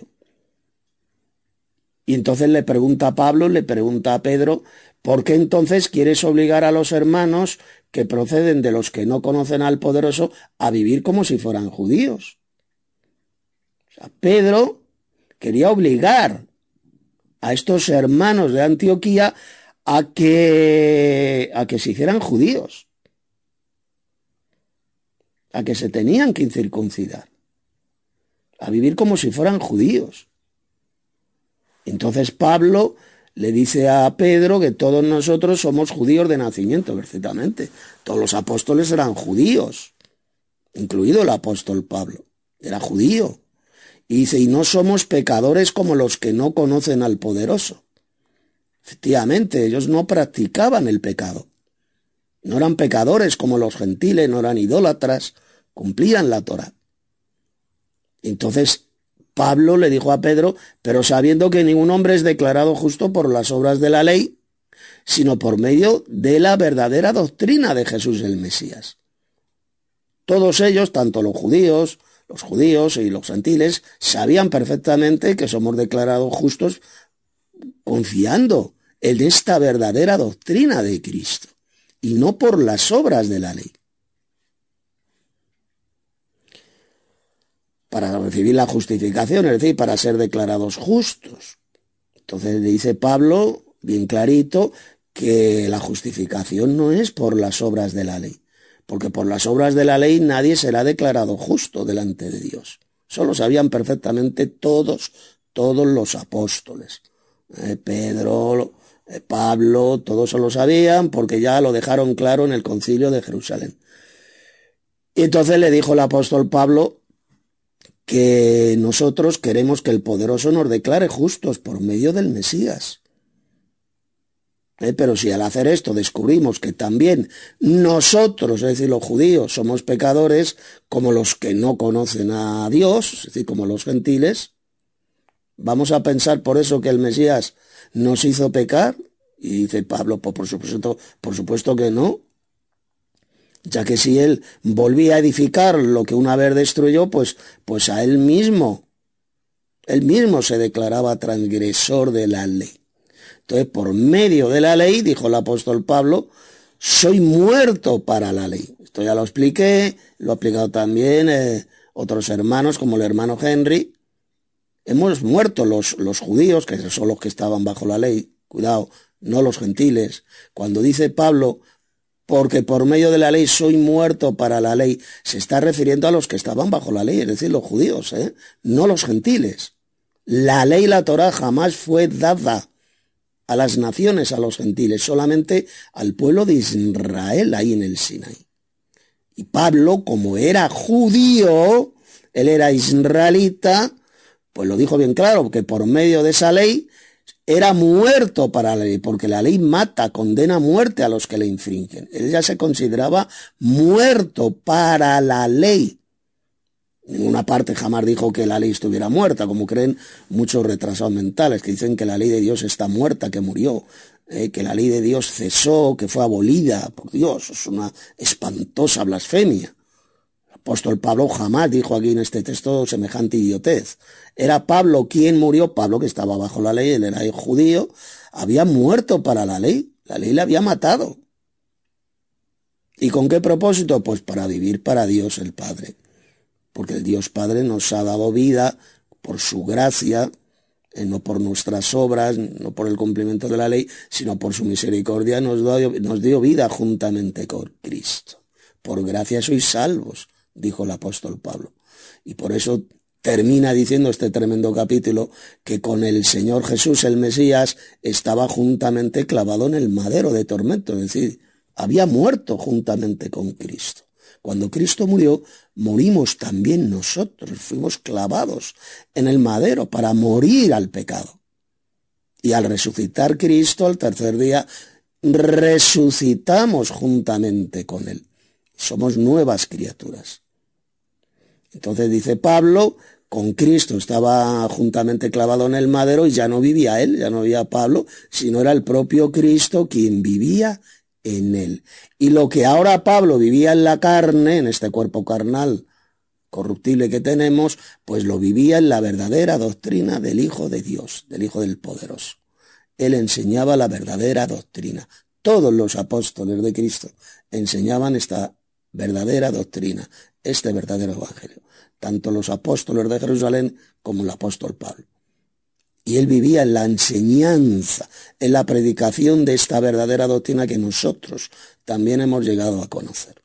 Y entonces le pregunta a Pablo, le pregunta a Pedro, ¿por qué entonces quieres obligar a los hermanos que proceden de los que no conocen al Poderoso a vivir como si fueran judíos? O sea, Pedro quería obligar a estos hermanos de Antioquía a que, a que se hicieran judíos, a que se tenían que incircuncidar, a vivir como si fueran judíos. Entonces Pablo le dice a Pedro que todos nosotros somos judíos de nacimiento, perfectamente. Todos los apóstoles eran judíos, incluido el apóstol Pablo, era judío. Y dice, y no somos pecadores como los que no conocen al Poderoso. Efectivamente, ellos no practicaban el pecado. No eran pecadores como los gentiles, no eran idólatras, cumplían la Torá. Entonces Pablo le dijo a Pedro, pero sabiendo que ningún hombre es declarado justo por las obras de la ley, sino por medio de la verdadera doctrina de Jesús el Mesías. Todos ellos, tanto los judíos, los judíos y los gentiles, sabían perfectamente que somos declarados justos confiando en esta verdadera doctrina de Cristo y no por las obras de la ley. para recibir la justificación, es decir, para ser declarados justos. Entonces le dice Pablo, bien clarito, que la justificación no es por las obras de la ley, porque por las obras de la ley nadie será declarado justo delante de Dios. Eso lo sabían perfectamente todos, todos los apóstoles. Eh, Pedro, eh, Pablo, todos lo sabían porque ya lo dejaron claro en el concilio de Jerusalén. Y entonces le dijo el apóstol Pablo que nosotros queremos que el poderoso nos declare justos por medio del Mesías. Eh, pero si al hacer esto descubrimos que también nosotros, es decir, los judíos, somos pecadores como los que no conocen a Dios, es decir, como los gentiles, vamos a pensar por eso que el Mesías nos hizo pecar. Y dice Pablo, pues por supuesto, por supuesto que no, ya que si él volvía a edificar lo que una vez destruyó, pues, pues a él mismo, él mismo se declaraba transgresor de la ley. Entonces, por medio de la ley, dijo el apóstol Pablo, soy muerto para la ley. Esto ya lo expliqué, lo ha explicado también eh, otros hermanos, como el hermano Henry. Hemos muerto los, los judíos, que son los que estaban bajo la ley, cuidado, no los gentiles. Cuando dice Pablo, porque por medio de la ley soy muerto para la ley, se está refiriendo a los que estaban bajo la ley, es decir, los judíos, ¿eh? No los gentiles. La ley, la Torá, jamás fue dada a las naciones, a los gentiles, solamente al pueblo de Israel ahí en el Sinaí. Y Pablo, como era judío, él era israelita, pues lo dijo bien claro, que por medio de esa ley era muerto para la ley, porque la ley mata, condena a muerte a los que le infringen. Él ya se consideraba muerto para la ley. En ninguna parte jamás dijo que la ley estuviera muerta, como creen muchos retrasados mentales, que dicen que la ley de Dios está muerta, que murió, eh, que la ley de Dios cesó, que fue abolida por Dios. Es una espantosa blasfemia. El apóstol Pablo jamás dijo aquí en este texto semejante idiotez. Era Pablo quien murió, Pablo que estaba bajo la ley, él era judío, había muerto para la ley, la ley le había matado. ¿Y con qué propósito? Pues para vivir para Dios el Padre. Porque el Dios Padre nos ha dado vida por su gracia, eh, no por nuestras obras, no por el cumplimiento de la ley, sino por su misericordia nos dio, nos dio vida juntamente con Cristo. Por gracia sois salvos, dijo el apóstol Pablo. Y por eso termina diciendo este tremendo capítulo que con el Señor Jesús, el Mesías, estaba juntamente clavado en el madero de tormento, es decir, había muerto juntamente con Cristo. Cuando Cristo murió, morimos también nosotros, fuimos clavados en el madero para morir al pecado. Y al resucitar Cristo, al tercer día, resucitamos juntamente con Él. Somos nuevas criaturas. Entonces dice Pablo, con Cristo estaba juntamente clavado en el madero y ya no vivía Él, ya no vivía Pablo, sino era el propio Cristo quien vivía en él. Y lo que ahora Pablo vivía en la carne, en este cuerpo carnal corruptible que tenemos, pues lo vivía en la verdadera doctrina del Hijo de Dios, del Hijo del Poderoso. Él enseñaba la verdadera doctrina. Todos los apóstoles de Cristo enseñaban esta verdadera doctrina, este verdadero evangelio. Tanto los apóstoles de Jerusalén como el apóstol Pablo. Y él vivía en la enseñanza, en la predicación de esta verdadera doctrina que nosotros también hemos llegado a conocer.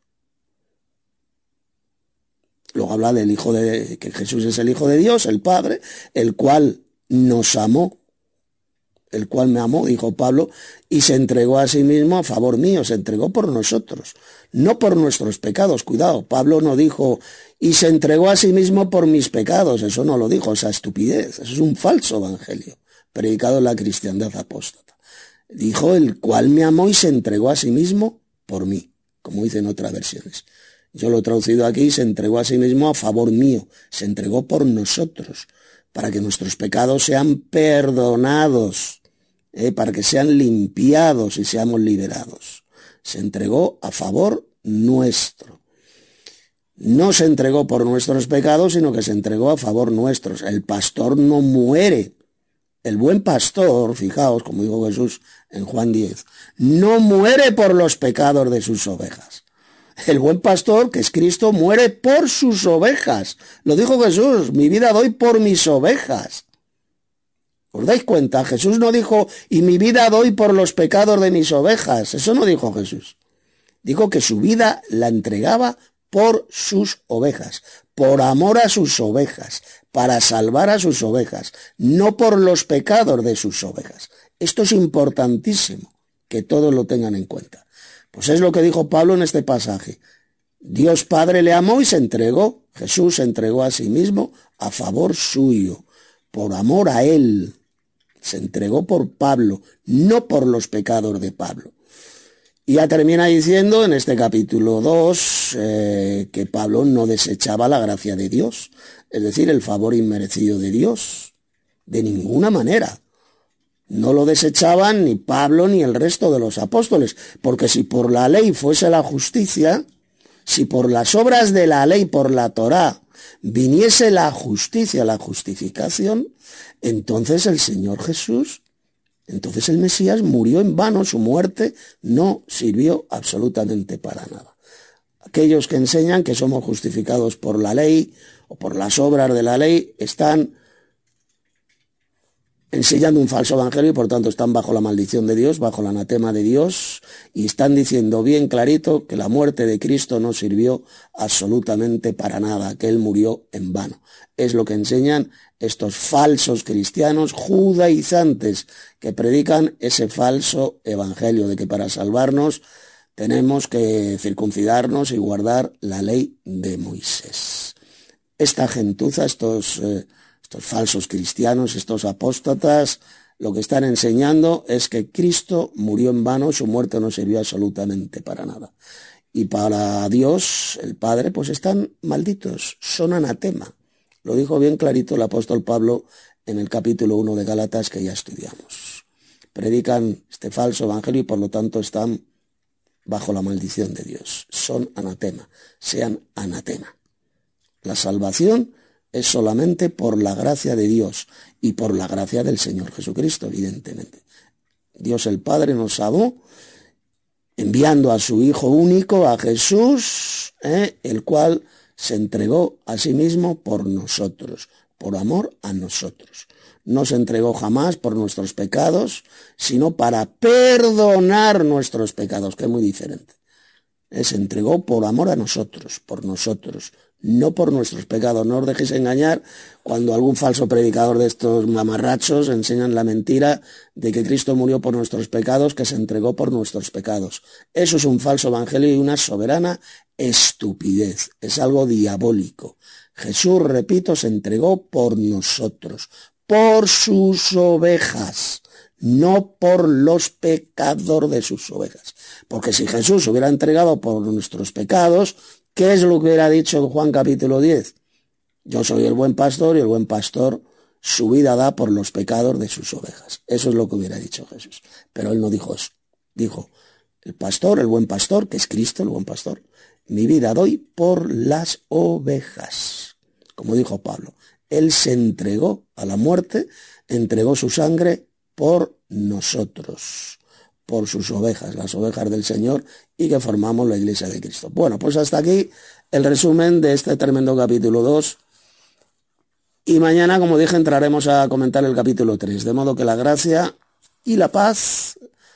Luego habla del Hijo de, que Jesús es el Hijo de Dios, el Padre, el cual nos amó, el cual me amó, dijo Pablo, y se entregó a sí mismo a favor mío, se entregó por nosotros, no por nuestros pecados. Cuidado, Pablo no dijo, y se entregó a sí mismo por mis pecados, eso no lo dijo, esa estupidez, eso es un falso evangelio, predicado en la cristiandad apóstata. Dijo, el cual me amó y se entregó a sí mismo por mí, como dice en otras versiones. Yo lo he traducido aquí, se entregó a sí mismo a favor mío, se entregó por nosotros, para que nuestros pecados sean perdonados, eh, para que sean limpiados y seamos liberados. Se entregó a favor nuestro. No se entregó por nuestros pecados, sino que se entregó a favor nuestros. El pastor no muere. El buen pastor, fijaos, como dijo Jesús en Juan diez, no muere por los pecados de sus ovejas. El buen pastor, que es Cristo, muere por sus ovejas. Lo dijo Jesús, mi vida doy por mis ovejas. ¿Os dais cuenta? Jesús no dijo, y mi vida doy por los pecados de mis ovejas. Eso no dijo Jesús. Dijo que su vida la entregaba por sus ovejas, por amor a sus ovejas, para salvar a sus ovejas, no por los pecados de sus ovejas. Esto es importantísimo, que todos lo tengan en cuenta. Pues es lo que dijo Pablo en este pasaje. Dios Padre le amó y se entregó. Jesús se entregó a sí mismo a favor suyo, por amor a él. Se entregó por Pablo, no por los pecados de Pablo. Y ya termina diciendo en este capítulo dos eh, que Pablo no desechaba la gracia de Dios, es decir, el favor inmerecido de Dios, de ninguna manera. No lo desechaban ni Pablo ni el resto de los apóstoles, porque si por la ley fuese la justicia, si por las obras de la ley, por la Torá, viniese la justicia, la justificación, entonces el Señor Jesús, entonces el Mesías murió en vano, su muerte no sirvió absolutamente para nada. Aquellos que enseñan que somos justificados por la ley o por las obras de la ley están enseñando un falso evangelio y por tanto están bajo la maldición de Dios, bajo el anatema de Dios, y están diciendo bien clarito que la muerte de Cristo no sirvió absolutamente para nada, que Él murió en vano. Es lo que enseñan estos falsos cristianos judaizantes que predican ese falso evangelio de que para salvarnos tenemos que circuncidarnos y guardar la ley de Moisés. Esta gentuza, estos... Eh, Estos falsos cristianos, estos apóstatas, lo que están enseñando es que Cristo murió en vano, su muerte no sirvió absolutamente para nada. Y para Dios, el Padre, pues están malditos, son anatema. Lo dijo bien clarito el apóstol Pablo en el capítulo uno de Gálatas que ya estudiamos. Predican este falso evangelio y por lo tanto están bajo la maldición de Dios. Son anatema, sean anatema. La salvación es solamente por la gracia de Dios y por la gracia del Señor Jesucristo, evidentemente. Dios el Padre nos salvó enviando a su Hijo único, a Jesús, ¿eh? el cual se entregó a sí mismo por nosotros, por amor a nosotros. No se entregó jamás por nuestros pecados, sino para perdonar nuestros pecados, que es muy diferente. ¿Eh? Se entregó por amor a nosotros, por nosotros, no por nuestros pecados. No os dejéis engañar cuando algún falso predicador de estos mamarrachos enseñan la mentira de que Cristo murió por nuestros pecados, que se entregó por nuestros pecados. Eso es un falso evangelio y una soberana estupidez. Es algo diabólico. Jesús, repito, se entregó por nosotros, por sus ovejas, no por los pecados de sus ovejas. Porque si Jesús hubiera entregado por nuestros pecados, ¿qué es lo que hubiera dicho en Juan capítulo diez? Yo soy el buen pastor y el buen pastor su vida da por los pecados de sus ovejas. Eso es lo que hubiera dicho Jesús. Pero él no dijo eso. Dijo, el pastor, el buen pastor, que es Cristo, el buen pastor, mi vida doy por las ovejas. Como dijo Pablo, él se entregó a la muerte, entregó su sangre por nosotros, por sus ovejas, las ovejas del Señor, y que formamos la Iglesia de Cristo. Bueno, pues hasta aquí el resumen de este tremendo capítulo dos. Y mañana, como dije, entraremos a comentar el capítulo tres. De modo que la gracia y la paz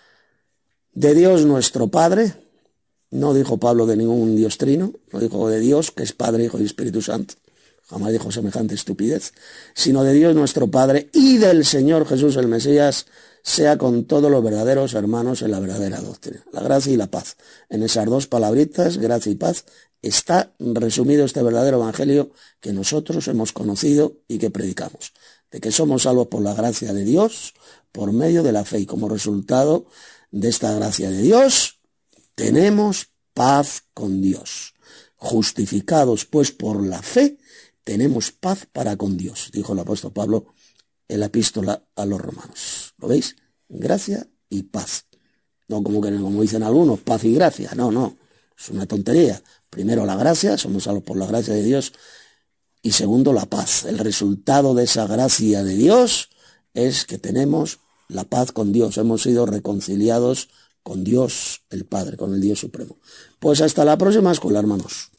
de Dios nuestro Padre, no dijo Pablo de ningún Dios trino, no dijo de Dios, que es Padre, Hijo y Espíritu Santo, jamás dijo semejante estupidez, sino de Dios nuestro Padre y del Señor Jesús el Mesías, sea con todos los verdaderos hermanos en la verdadera doctrina. La gracia y la paz. En esas dos palabritas, gracia y paz, está resumido este verdadero evangelio que nosotros hemos conocido y que predicamos. De que somos salvos por la gracia de Dios, por medio de la fe. Y como resultado de esta gracia de Dios, tenemos paz con Dios. Justificados pues por la fe, tenemos paz para con Dios, dijo el apóstol Pablo en la epístola a los romanos. ¿Lo veis? Gracia y paz. No como, que, como dicen algunos, paz y gracia. No, no, es una tontería. Primero la gracia, somos salvos por la gracia de Dios. Y segundo la paz. El resultado de esa gracia de Dios es que tenemos la paz con Dios. Hemos sido reconciliados con Dios el Padre, con el Dios Supremo. Pues hasta la próxima escuela, hermanos.